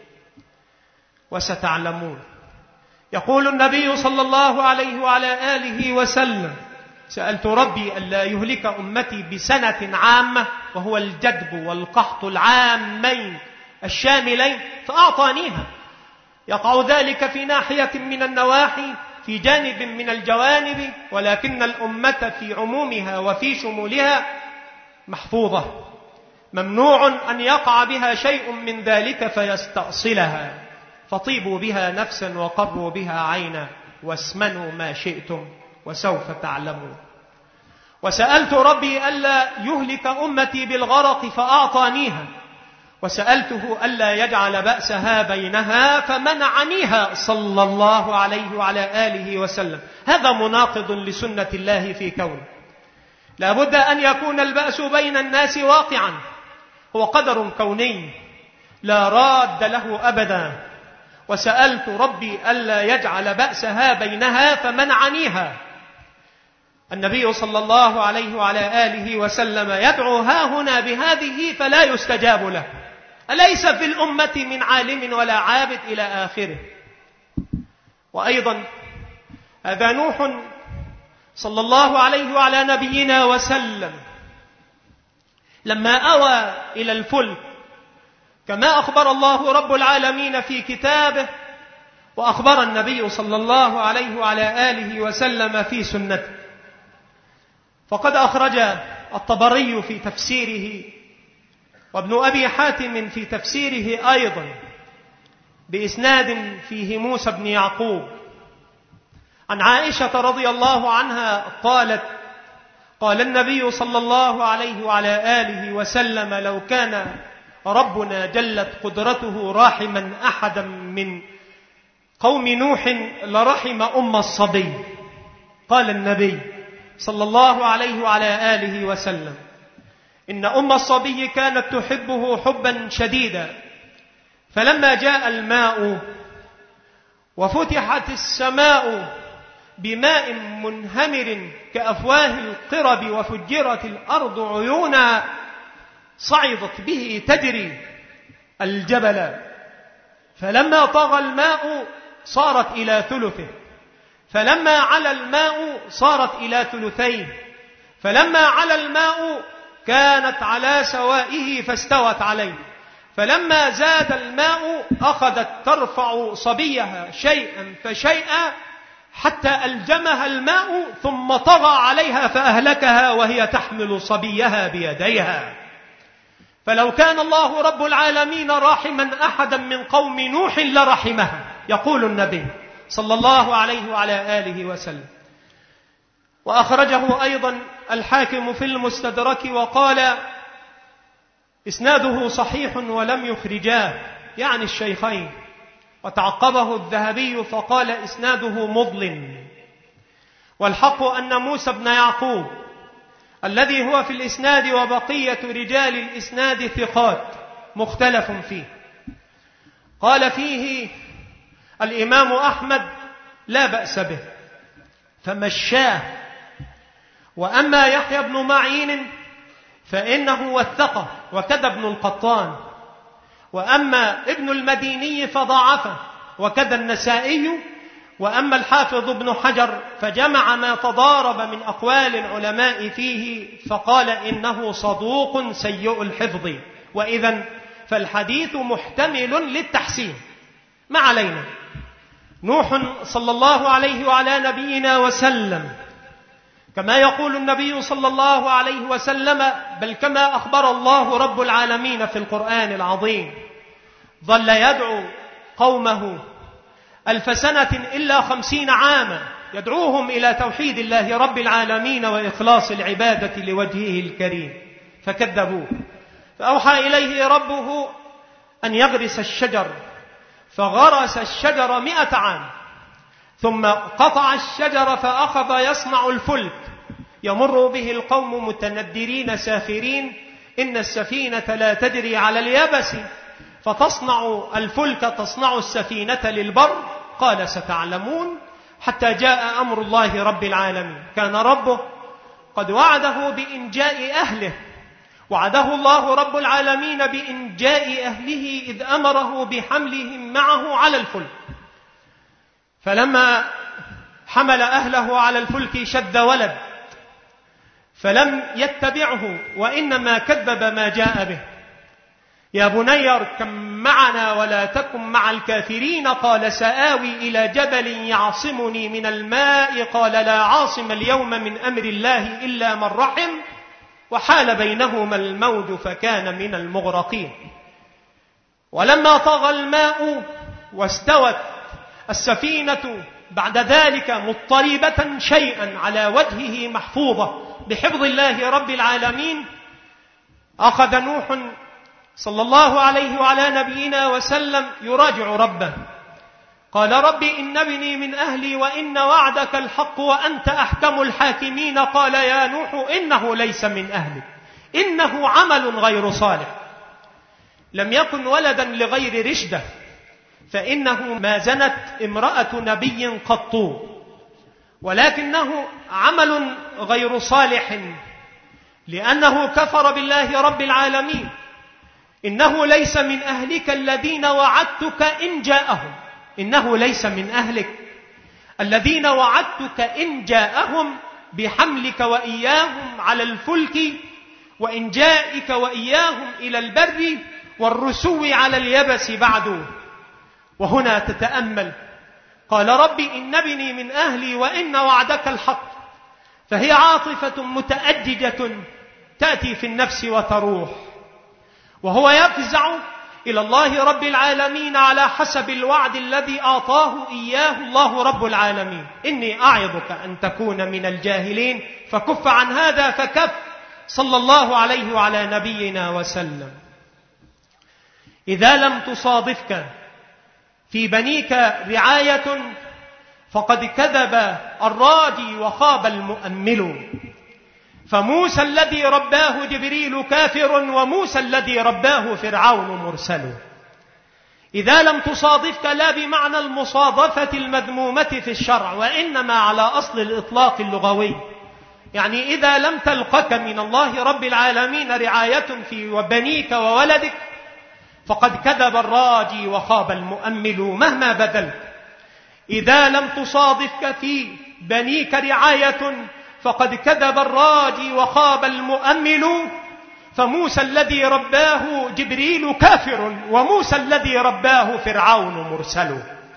وستعلمون. يقول النبي صلى الله عليه وعلى آله وسلم: سألت ربي ألا يهلك أمتي بسنة عامة، وهو الجدب والقحط العامين الشاملين، فأعطانيها. يقع ذلك في ناحية من النواحي، في جانب من الجوانب، ولكن الأمة في عمومها وفي شمولها محفوظة، ممنوع أن يقع بها شيء من ذلك فيستأصلها. فطيبوا بها نفسا وقروا بها عينا واسمنوا ما شئتم وسوف تعلمون. وسألت ربي ألا يهلك أمتي بالغرق فأعطانيها، وسألته ألا يجعل بأسها بينها فمنعنيها صلى الله عليه وعلى آله وسلم. هذا مناقض لسنة الله في كونه. لا بد أن يكون البأس بين الناس واقعا، هو قدر كوني لا راد له أبدا. وسألت ربي ألا يجعل بأسها بينها فمنعنيها. النبي صلى الله عليه وعلى آله وسلم يدعو ها هنا بهذه فلا يستجاب له. أليس في الأمة من عالم ولا عابد إلى آخره. وأيضا هذا نوح صلى الله عليه وعلى نبينا وسلم لما أوى إلى الفلك، كما أخبر الله رب العالمين في كتابه، وأخبر النبي صلى الله عليه وعلى آله وسلم في سنته. فقد أخرج الطبري في تفسيره، وابن أبي حاتم في تفسيره أيضا، بإسناد فيه موسى بن يعقوب عن عائشة رضي الله عنها قالت: قال النبي صلى الله عليه وعلى آله وسلم: لو كان ربنا جلت قدرته راحما أحدا من قوم نوح لرحم أم الصبي. قال النبي صلى الله عليه وعلى آله وسلم: إن أم الصبي كانت تحبه حبا شديدا، فلما جاء الماء وفتحت السماء بماء منهمر كأفواه القرب وفجرت الأرض عيونا، صعدت به تجري الجبل، فلما طغى الماء صارت إلى ثلثه، فلما علا الماء صارت إلى ثلثيه، فلما علا الماء كانت على سوائه فاستوت عليه، فلما زاد الماء أخذت ترفع صبيها شيئا فشيئا حتى ألجمها الماء، ثم طغى عليها فأهلكها وهي تحمل صبيها بيديها. فلو كان الله رب العالمين راحما أحدا من قوم نوح لرحمها، يقول النبي صلى الله عليه وعلى آله وسلم. وأخرجه أيضا الحاكم في المستدرك وقال: إسناده صحيح ولم يخرجاه، يعني الشيخين. وتعقبه الذهبي فقال: إسناده مضل. والحق أن موسى بن يعقوب الذي هو في الإسناد وبقية رجال الإسناد ثقات مختلف فيه. قال فيه الإمام أحمد: لا بأس به، فمشاه. وأما يحيى بن معين فإنه وثقه وكذا ابن القطان، وأما ابن المديني فضعفه وكذا النسائي، وأما الحافظ ابن حجر فجمع ما تضارب من أقوال العلماء فيه فقال إنه صدوق سيء الحفظ. وإذن فالحديث محتمل للتحسين. ما علينا. نوح صلى الله عليه وعلى نبينا وسلم كما يقول النبي صلى الله عليه وسلم، بل كما أخبر الله رب العالمين في القرآن العظيم، ظل يدعو قومه ألف سنة إلا خمسين عاما يدعوهم إلى توحيد الله رب العالمين وإخلاص العبادة لوجهه الكريم، فكذبوه، فأوحى إليه ربه أن يغرس الشجر، فغرس الشجر مئة عام، ثم قطع الشجر فأخذ يصنع الفلك، يمر به القوم متندرين سافرين، إن السفينة لا تجري على اليبس فتصنع الفلك تصنع السفينة للبر، قال ستعلمون، حتى جاء أمر الله رب العالمين. كان ربه قد وعده بإنجاء أهله، وعده الله رب العالمين بإنجاء أهله إذ أمره بحملهم معه على الفلك، فلما حمل أهله على الفلك شد ولد فلم يتبعه وإنما كذب ما جاء به. يا بني اركب معنا ولا تكن مع الكافرين، قال سآوي إلى جبل يعصمني من الماء، قال لا عاصم اليوم من أمر الله إلا من رحم، وحال بينهما الموج فكان من المغرقين. ولما طغى الماء واستوت السفينة بعد ذلك مضطربة شيئا على وجهه محفوظة بحفظ الله رب العالمين، أخذ نوح صلى الله عليه وعلى نبينا وسلم يراجع ربه، قال رب إن ابني من أهلي وإن وعدك الحق وأنت أحكم الحاكمين، قال يا نوح إنه ليس من أهلك إنه عمل غير صالح، لم يكن ولدا لغير رشدة، فإنه ما زنت امرأة نبي قط، ولكنه عمل غير صالح لأنه كفر بالله رب العالمين. إنه ليس من أهلك الذين وعدتك إن جاءهم، إنه ليس من أهلك الذين وعدتك إن جاءهم بحملك وإياهم على الفلك وإنجائك وإياهم إلى البر والرسو على اليبس بعد. وهنا تتأمل، قال رب إن ابني من أهلي وإن وعدك الحق، فهي عاطفة متأججة تأتي في النفس وتروح، وهو يفزع إلى الله رب العالمين على حسب الوعد الذي أعطاه إياه الله رب العالمين، إني أعظك أن تكون من الجاهلين، فكف عن هذا فكف صلى الله عليه وعلى نبينا وسلم. إذا لم تصادفك في بنيك رعاية فقد كذب الراجي وخاب المؤمل، فموسى الذي رباه جبريل كافر وموسى الذي رباه فرعون مرسل. إذا لم تصادفك لا بمعنى المصادفة المذمومة في الشرع، وإنما على أصل الإطلاق اللغوي، يعني إذا لم تلقك من الله رب العالمين رعاية في بنيك وولدك فقد كذب الراجي وخاب المؤمل مهما بذلت. إذا لم تصادفك في بنيك رعاية فقد كذب الراجي وخاب المؤمل، فموسى الذي رباه جبريل كافر وموسى الذي رباه فرعون مرسل.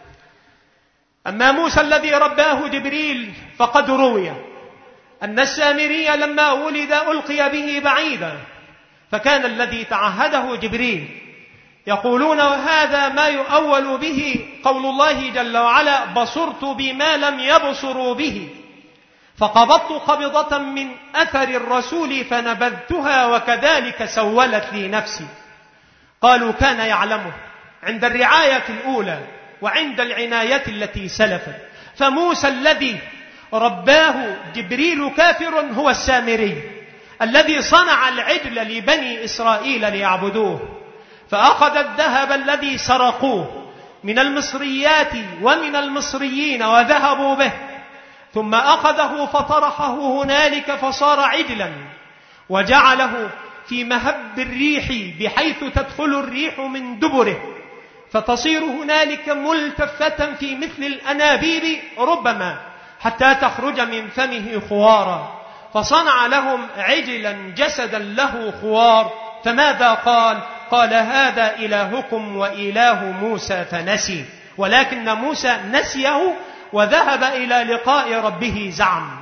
أما موسى الذي رباه جبريل فقد روي أن السامري لما ولد ألقي به بعيدا، فكان الذي تعهده جبريل. يقولون وهذا ما يؤول به قول الله جل وعلا بصرت بما لم يبصروا به، فقبضت قبضة من أثر الرسول فنبذتها وكذلك سولت لي نفسي. قالوا كان يعلمه عند الرعاية الأولى وعند العناية التي سلفت. فموسى الذي رباه جبريل كافر هو السامري الذي صنع العجل لبني إسرائيل ليعبدوه، فأخذ الذهب الذي سرقوه من المصريات ومن المصريين وذهبوا به، ثم أخذه فطرحه هنالك فصار عجلا، وجعله في مهب الريح بحيث تدخل الريح من دبره، فتصير هنالك ملتفة في مثل الأنابيب ربما حتى تخرج من فمه خوارا، فصنع لهم عجلا جسدا له خوار. فماذا قال؟ قال هذا إلهكم وإله موسى فنسي، ولكن موسى نسيه وذهب إلى لقاء ربه زعم.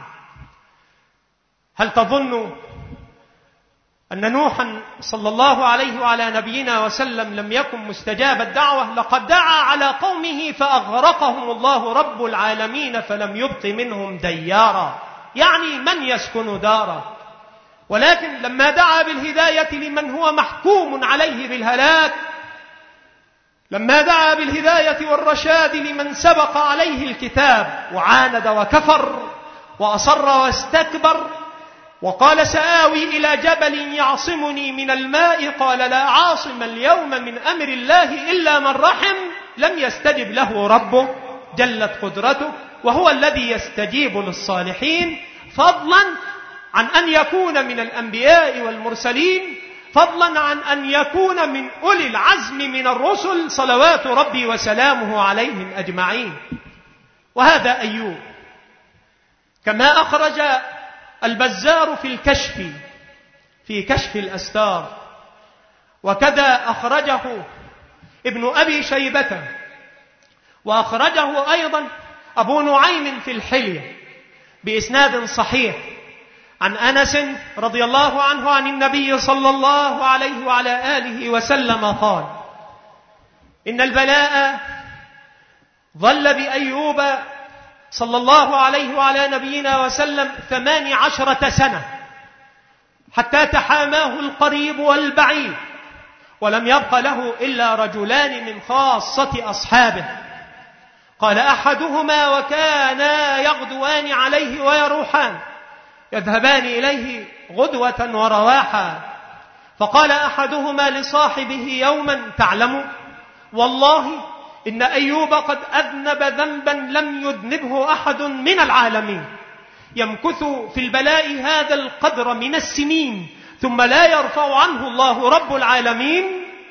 هل تظن أن نوحا صلى الله عليه وعلى نبينا وسلم لم يكن مستجاب الدعوة؟ لقد دعا على قومه فأغرقهم الله رب العالمين فلم يبق منهم ديارا، يعني من يسكن دارا. ولكن لما دعا بالهداية لمن هو محكوم عليه بالهلاك، لما دعا بالهداية والرشاد لمن سبق عليه الكتاب وعاند وكفر وأصر واستكبر وقال سآوي إلى جبل يعصمني من الماء قال لا عاصم اليوم من أمر الله إلا من رحم، لم يستجب له ربه جلت قدرته، وهو الذي يستجيب للصالحين، فضلا عن أن يكون من الأنبياء والمرسلين، فضلا عن أن يكون من أولي العزم من الرسل صلوات ربي وسلامه عليهم أجمعين. وهذا أيوب كما أخرج البزار في الكشف في كشف الأستار، وكذا أخرجه ابن أبي شيبة، وأخرجه أيضا أبو نعيم في الحلية بإسناد صحيح عن أنس رضي الله عنه عن النبي صلى الله عليه وعلى آله وسلم قال: إن البلاء ظل بأيوب صلى الله عليه وعلى نبينا وسلم ثمان عشرة سنة حتى تحاماه القريب والبعيد، ولم يبق له إلا رجلان من خاصة أصحابه. قال أحدهما وكانا يغدوان عليه ويروحان، يذهبان إليه غدوة ورواحا، فقال أحدهما لصاحبه يوما: تعلم والله إن أيوب قد أذنب ذنبا لم يذنبه أحد من العالمين، يمكث في البلاء هذا القدر من السنين ثم لا يرفع عنه الله رب العالمين.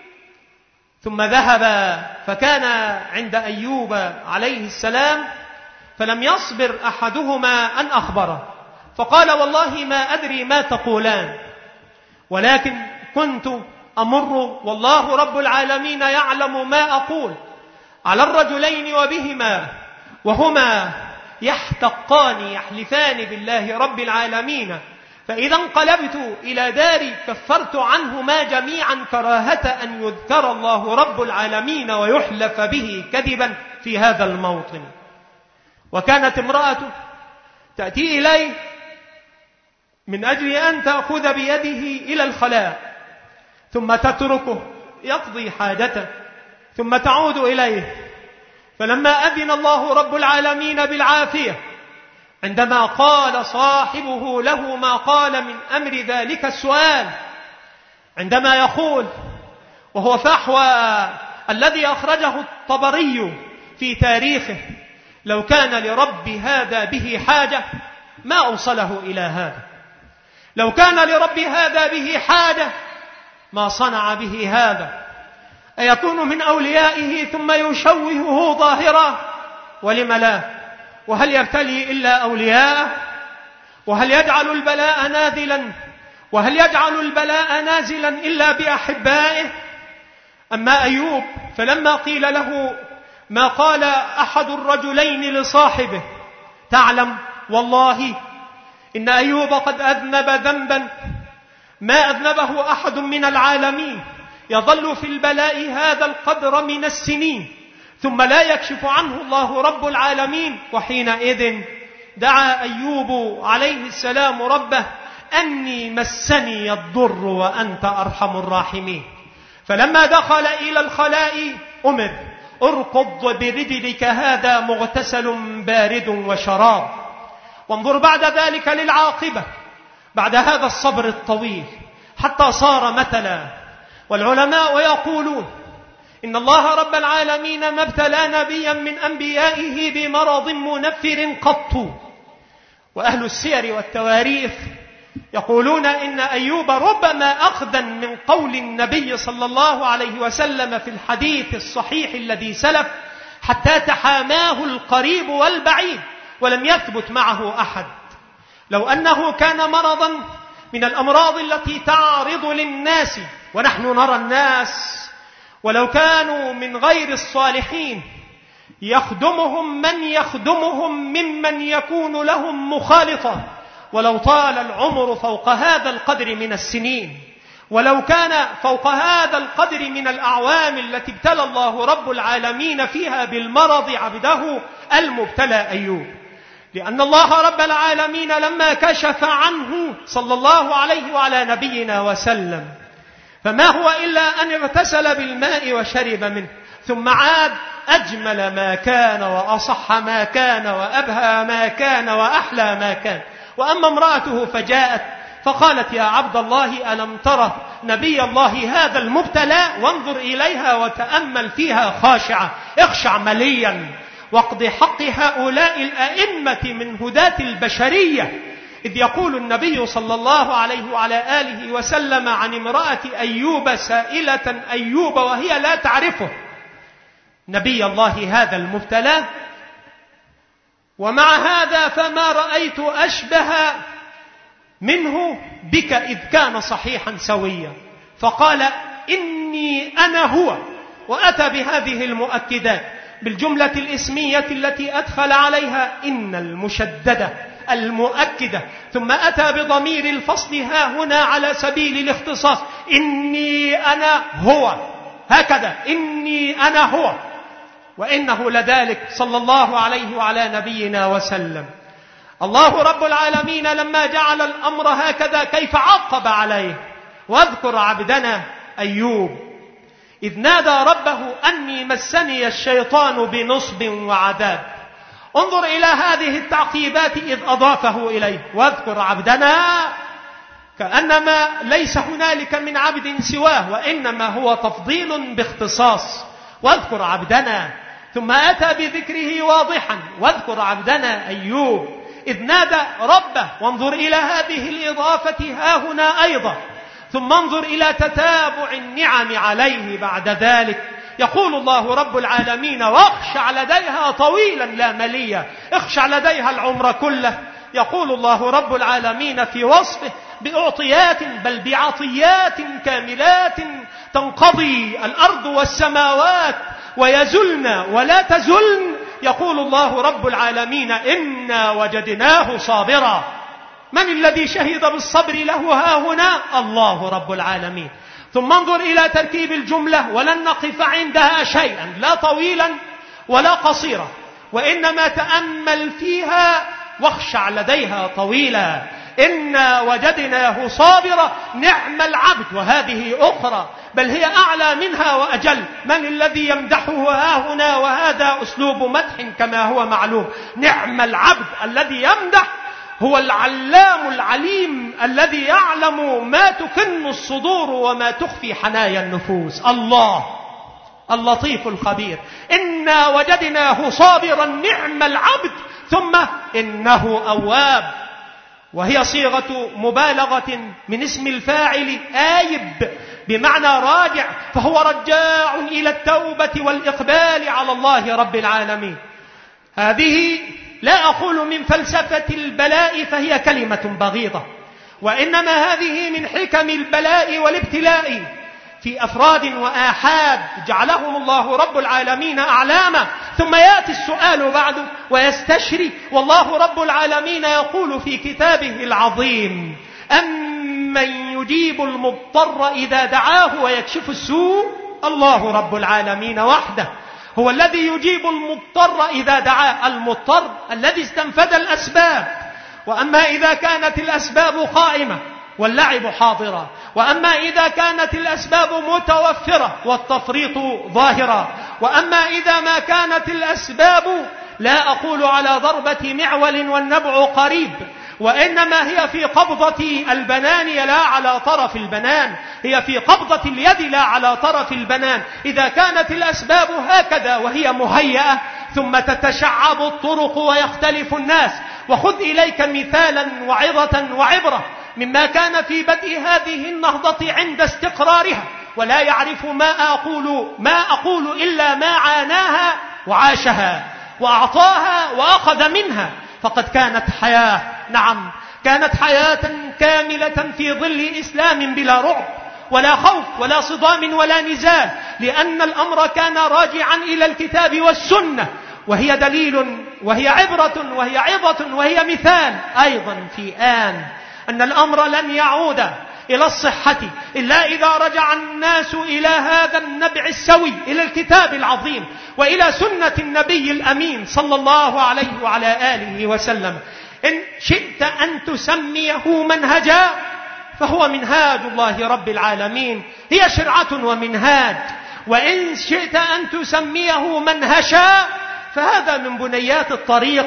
ثم ذهب فكان عند أيوب عليه السلام، فلم يصبر أحدهما أن أخبره، فقال: والله ما أدري ما تقولان، ولكن كنت أمر والله رب العالمين يعلم ما أقول على الرجلين وبهما وهما يحتقان يحلفان بالله رب العالمين، فإذا انقلبت إلى داري كفرت عنهما جميعا كراهة أن يذكر الله رب العالمين ويحلف به كذبا في هذا الموطن. وكانت امرأته تأتي إليه من أجل أن تأخذ بيده إلى الخلاء، ثم تتركه يقضي حاجته ثم تعود إليه. فلما أذن الله رب العالمين بالعافية عندما قال صاحبه له ما قال من أمر ذلك السؤال، عندما يقول وهو فحوى الذي أخرجه الطبري في تاريخه: لو كان لرب هذا به حاجة ما أوصله إلى هذا، لو كان لرب هذا به حاجة ما صنع به هذا. أيكون من أوليائه ثم يشوهه ظاهرا؟ ولم لا؟ وهل يبتلي إلا أولياءه؟ وهل يجعل البلاء نازلا وهل يجعل البلاء نازلا إلا بأحبائه؟ أما أيوب فلما قيل له ما قال أحد الرجلين لصاحبه: تعلم والله إن أيوب قد أذنب ذنبا ما أذنبه أحد من العالمين، يظل في البلاء هذا القدر من السنين ثم لا يكشف عنه الله رب العالمين. وحينئذ دعا أيوب عليه السلام ربه: أني مسني الضر وأنت أرحم الراحمين. فلما دخل إلى الخلاء أمر: اركض برجلك هذا مغتسل بارد وشراب. وانظر بعد ذلك للعاقبة بعد هذا الصبر الطويل حتى صار مثلا. والعلماء يقولون إن الله رب العالمين ما ابتلى نبيا من أنبيائه بمرض منفر قط. وأهل السير والتواريخ يقولون إن أيوب ربما أخذا من قول النبي صلى الله عليه وسلم في الحديث الصحيح الذي سلف: حتى تحاماه القريب والبعيد ولم يثبت معه أحد. لو أنه كان مرضا من الأمراض التي تعرض للناس ونحن نرى الناس ولو كانوا من غير الصالحين يخدمهم من يخدمهم ممن يكون لهم مخالطة، ولو طال العمر فوق هذا القدر من السنين، ولو كان فوق هذا القدر من الأعوام التي ابتلى الله رب العالمين فيها بالمرض عبده المبتلى أيوب، لأن الله رب العالمين لما كشف عنه صلى الله عليه وعلى نبينا وسلم فما هو إلا أن اغتسل بالماء وشرب منه، ثم عاد أجمل ما كان وأصح ما كان وأبهى ما كان وأحلى ما كان. وأما امرأته فجاءت فقالت يا عبد الله ألم ترى نبي الله هذا المبتلى، وانظر إليها وتأمل فيها خاشعة، اخشع مليا واقض حق هؤلاء الأئمة من هداة البشرية. إذ يقول النبي صلى الله عليه وعلى آله وسلم عن امرأة أيوب سائلة أيوب وهي لا تعرفه نبي الله هذا المبتلى، ومع هذا فما رأيت أشبه منه بك إذ كان صحيحا سويا، فقال إني أنا هو، وأتى بهذه المؤكدات بالجملة الإسمية التي أدخل عليها إن المشددة المؤكدة، ثم أتى بضمير الفصل ها هنا على سبيل الاختصاص، إني أنا هو، هكذا إني أنا هو، وإنه لذلك صلى الله عليه وعلى نبينا وسلم. الله رب العالمين لما جعل الأمر هكذا كيف عقب عليه. واذكر عبدنا أيوب إذ نادى ربه أني مسني الشيطان بنصب وعذاب. انظر إلى هذه التعقيبات إذ أضافه إليه. واذكر عبدنا كأنما ليس هنالك من عبد سواه، وإنما هو تفضيل باختصاص. واذكر عبدنا، ثم أتى بذكره واضحا. واذكر عبدنا أيوب إذ نادى ربه، وانظر إلى هذه الإضافة ها هنا أيضا، ثم انظر إلى تتابع النعم عليه بعد ذلك. يقول الله رب العالمين واخشع لديها طويلا لا مليا، اخشع لديها العمر كله. يقول الله رب العالمين في وصفه بأعطيات بل بعطيات كاملات تنقضي الأرض والسماوات ويزلن ولا تزلن. يقول الله رب العالمين إنا وجدناه صابرا. من الذي شهد بالصبر له ها هنا؟ الله رب العالمين. ثم انظر إلى تركيب الجملة، ولن نقف عندها شيئا لا طويلا ولا قصيرا، وإنما تأمل فيها واخشع لديها طويلا. إنا وجدناه صابرا نعم العبد، وهذه أخرى بل هي أعلى منها وأجل. من الذي يمدحه ها هنا؟ وهذا أسلوب مدح كما هو معلوم. نعم العبد الذي يمدح هو العلام العليم الذي يعلم ما تكن الصدور وما تخفي حنايا النفوس. الله اللطيف الخبير. إنا وجدناه صابرا نعم العبد، ثم إنه أواب، وهي صيغة مبالغة من اسم الفاعل آيب بمعنى راجع، فهو رجاع إلى التوبة والإقبال على الله رب العالمين. هذه لا أقول من فلسفة البلاء فهي كلمة بغيضة، وإنما هذه من حكم البلاء والابتلاء في أفراد وآحاد جعلهم الله رب العالمين أعلاما. ثم يأتي السؤال بعده ويستشري، والله رب العالمين يقول في كتابه العظيم أمن يجيب المضطر إذا دعاه ويكشف السوء. الله رب العالمين وحده هو الذي يجيب المضطر إذا دعاه، المضطر الذي استنفذ الأسباب. وأما إذا كانت الأسباب قائمة واللعب حاضرا، وأما إذا كانت الأسباب متوفرة والتفريط ظاهرا، وأما إذا ما كانت الأسباب لا أقول على ضربة معول والنبع قريب، وإنما هي في قبضة البنان لا على طرف البنان، هي في قبضة اليد لا على طرف البنان. إذا كانت الأسباب هكذا وهي مهيئة، ثم تتشعب الطرق ويختلف الناس. وخذ إليك مثالا وعظة وعبرة مما كان في بدء هذه النهضة عند استقرارها، ولا يعرف ما أقول ما أقول إلا ما عاناها وعاشها وأعطاها وأخذ منها. فقد كانت حياة، نعم كانت حياة كاملة في ظل إسلام بلا رعب، ولا خوف ولا صدام ولا نزال، لأن الأمر كان راجعا إلى الكتاب والسنة، وهي دليل وهي عبرة وهي عظة وهي مثال أيضا في آن أن الأمر لن يعود إلى الصحة إلا إذا رجع الناس إلى هذا النبع السوي، إلى الكتاب العظيم وإلى سنة النبي الأمين صلى الله عليه وعلى آله وسلم. إن شئت أن تسميه منهجا فهو منهاج الله رب العالمين، هي شرعة ومنهاج. وإن شئت أن تسميه منهشا فهذا من بنيات الطريق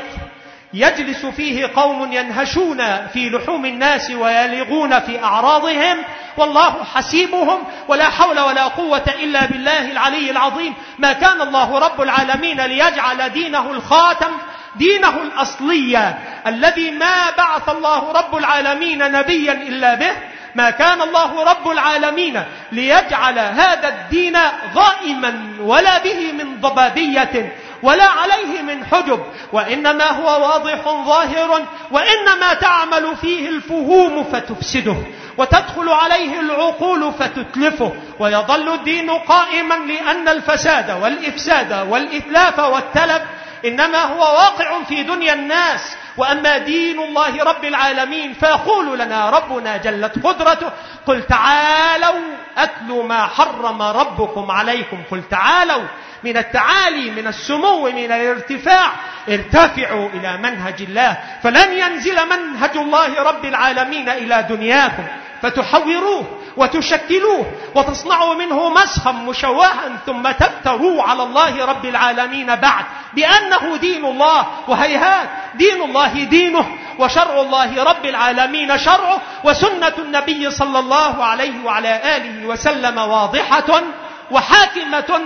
يجلس فيه قوم ينهشون في لحوم الناس ويلغون في أعراضهم، والله حسيبهم، ولا حول ولا قوة إلا بالله العلي العظيم. ما كان الله رب العالمين ليجعل دينه الخاتم، دينه الأصلي الذي ما بعث الله رب العالمين نبيا إلا به، ما كان الله رب العالمين ليجعل هذا الدين غائما ولا به من ضبابية ولا عليه من حجب، وإنما هو واضح ظاهر، وإنما تعمل فيه الفهوم فتفسده وتدخل عليه العقول فتتلفه، ويظل الدين قائما لأن الفساد والإفساد والإتلاف والتلف إنما هو واقع في دنيا الناس. وأما دين الله رب العالمين فيقول لنا ربنا جلت قدرته: قل تعالوا أتلوا ما حرم ربكم عليكم. قل تعالوا من التعالي، من السمو، من الارتفاع، ارتفعوا إلى منهج الله، فلن ينزل منهج الله رب العالمين إلى دنياكم فتحوروه وتشكلوه وتصنعوا منه مسخا مشوها ثم تفتروا على الله رب العالمين بعد بأنه دين الله. وهيهات، دين الله دينه، وشرع الله رب العالمين شرعه، وسنة النبي صلى الله عليه وعلى آله وسلم واضحة وحاكمة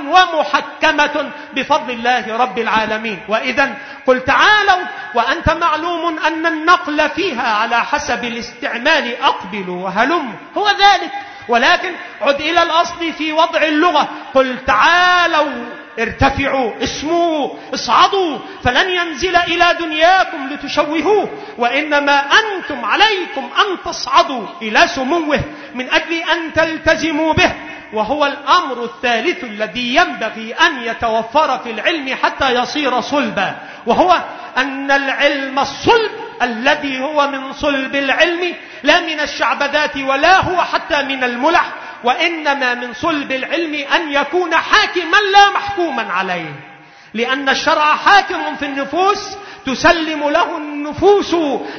ومحكمة بفضل الله رب العالمين. وإذن قل تعالوا، وأنت معلوم أن النقل فيها على حسب الاستعمال أقبل وهلم هو ذلك، ولكن عد إلى الأصل في وضع اللغة. قل تعالوا ارتفعوا، اسموا، اصعدوا، فلن ينزل إلى دنياكم لتشوهوه، وإنما أنتم عليكم أن تصعدوا إلى سموه من أجل أن تلتزموا به. وهو الأمر الثالث الذي ينبغي أن يتوفر في العلم حتى يصير صلبا، وهو أن العلم الصلب الذي هو من صلب العلم لا من الشعبذات ولا هو حتى من الملح، وإنما من صلب العلم أن يكون حاكما لا محكوما عليه، لأن الشرع حاكم في النفوس تسلم له النفوس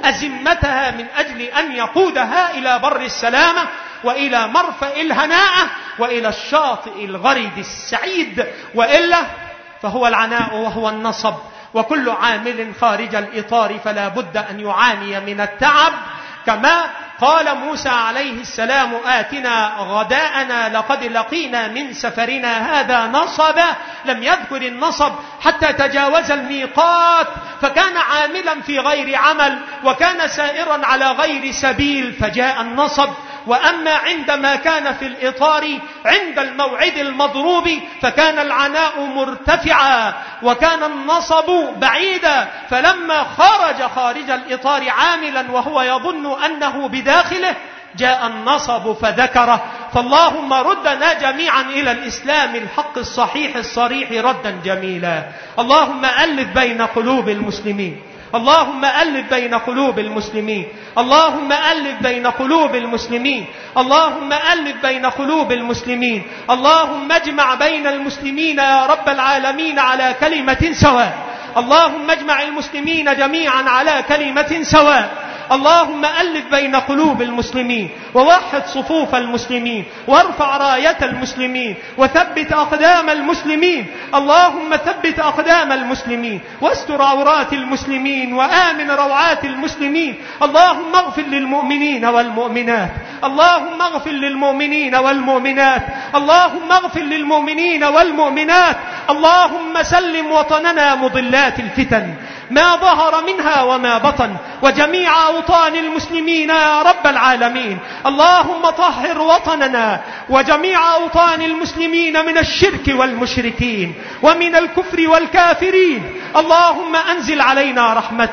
أزمتها من أجل أن يقودها إلى بر السلامة وإلى مرفأ الهناء وإلى الشاطئ الغريد السعيد، وإلا فهو العناء وهو النصب، وكل عامل خارج الإطار فلا بد أن يعاني من التعب. كما قال موسى عليه السلام: آتنا غداءنا لقد لقينا من سفرنا هذا نصبا. لم يذكر النصب حتى تجاوز الميقات، فكان عاملا في غير عمل وكان سائرا على غير سبيل فجاء النصب. وأما عندما كان في الإطار عند الموعد المضروب فكان العناء مرتفعا وكان النصب بعيدا، فلما خرج خارج الإطار عاملا وهو يظن أنه بداخله جاء النصب فذكره. فاللهم ردنا جميعا إلى الإسلام الحق الصحيح الصريح ردا جميلا. اللهم ألف بين قلوب المسلمين، اللهم ألف بين قلوب المسلمين، اللهم ألف بين قلوب المسلمين، اللهم ألف بين قلوب المسلمين، اللهم اجمع بين المسلمين يا رب العالمين على كلمة سواء، اللهم اجمع المسلمين جميعا على كلمة سواء. اللهم ألف بين قلوب المسلمين ووحد صفوف المسلمين وارفع راية المسلمين وثبت أقدام المسلمين. اللهم ثبت أقدام المسلمين واستر عورات المسلمين وآمن روعات المسلمين. اللهم اغفر للمؤمنين والمؤمنات، اللهم اغفر للمؤمنين والمؤمنات، اللهم اغفر للمؤمنين والمؤمنات. اللهم سلم وطننا مضلات الفتن ما ظهر منها وما بطن، وجميع أوطان المسلمين يا رب العالمين. اللهم طهر وطننا وجميع أوطان المسلمين من الشرك والمشركين ومن الكفر والكافرين. اللهم أنزل علينا رحمتك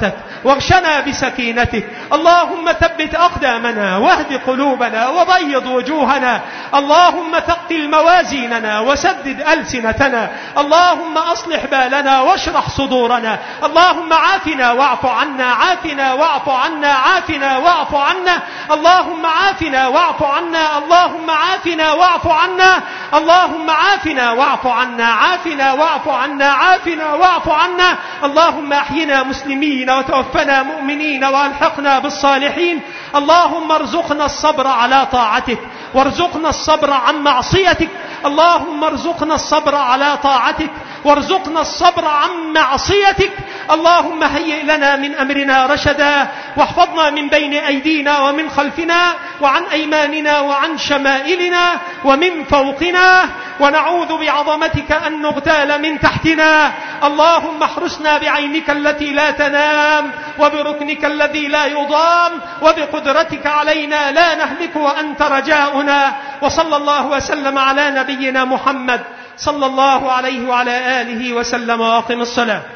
واغشنا بسكينتك. اللهم ثبت أقدامنا واهد قلوبنا وبيض وجوهنا. اللهم ثقل موازيننا وسدد ألسنتنا. اللهم أصلح بالنا واشرح صدورنا. اللهم عافنا واعف عنا، عافنا واعف عنا، عافنا واعف عنا. اللهم عافنا واعف عنا، اللهم عافنا واعف عنا، اللهم عافنا واعف عنا، عافنا واعف عنا، عافنا واعف عنا. اللهم احينا مسلمين وتوفنا مؤمنين والحقنا بالصالحين. اللهم ارزقنا الصبر على طاعتك وارزقنا الصبر عن معصيتك. اللهم ارزقنا الصبر على طاعتك وارزقنا الصبر عن معصيتك. اللهم هيئ لنا من أمرنا رشدا، واحفظنا من بين أيدينا ومن خلفنا وعن أيماننا وعن شمائلنا ومن فوقنا، ونعوذ بعظمتك أن نغتال من تحتنا. اللهم احرسنا بعينك التي لا تنام وبركنك الذي لا يضام وبقدرتك علينا لا نهلك وأنت رجاؤنا. وصلى الله وسلم على نبينا محمد صلى الله عليه وعلى آله وسلم. واقم الصلاة.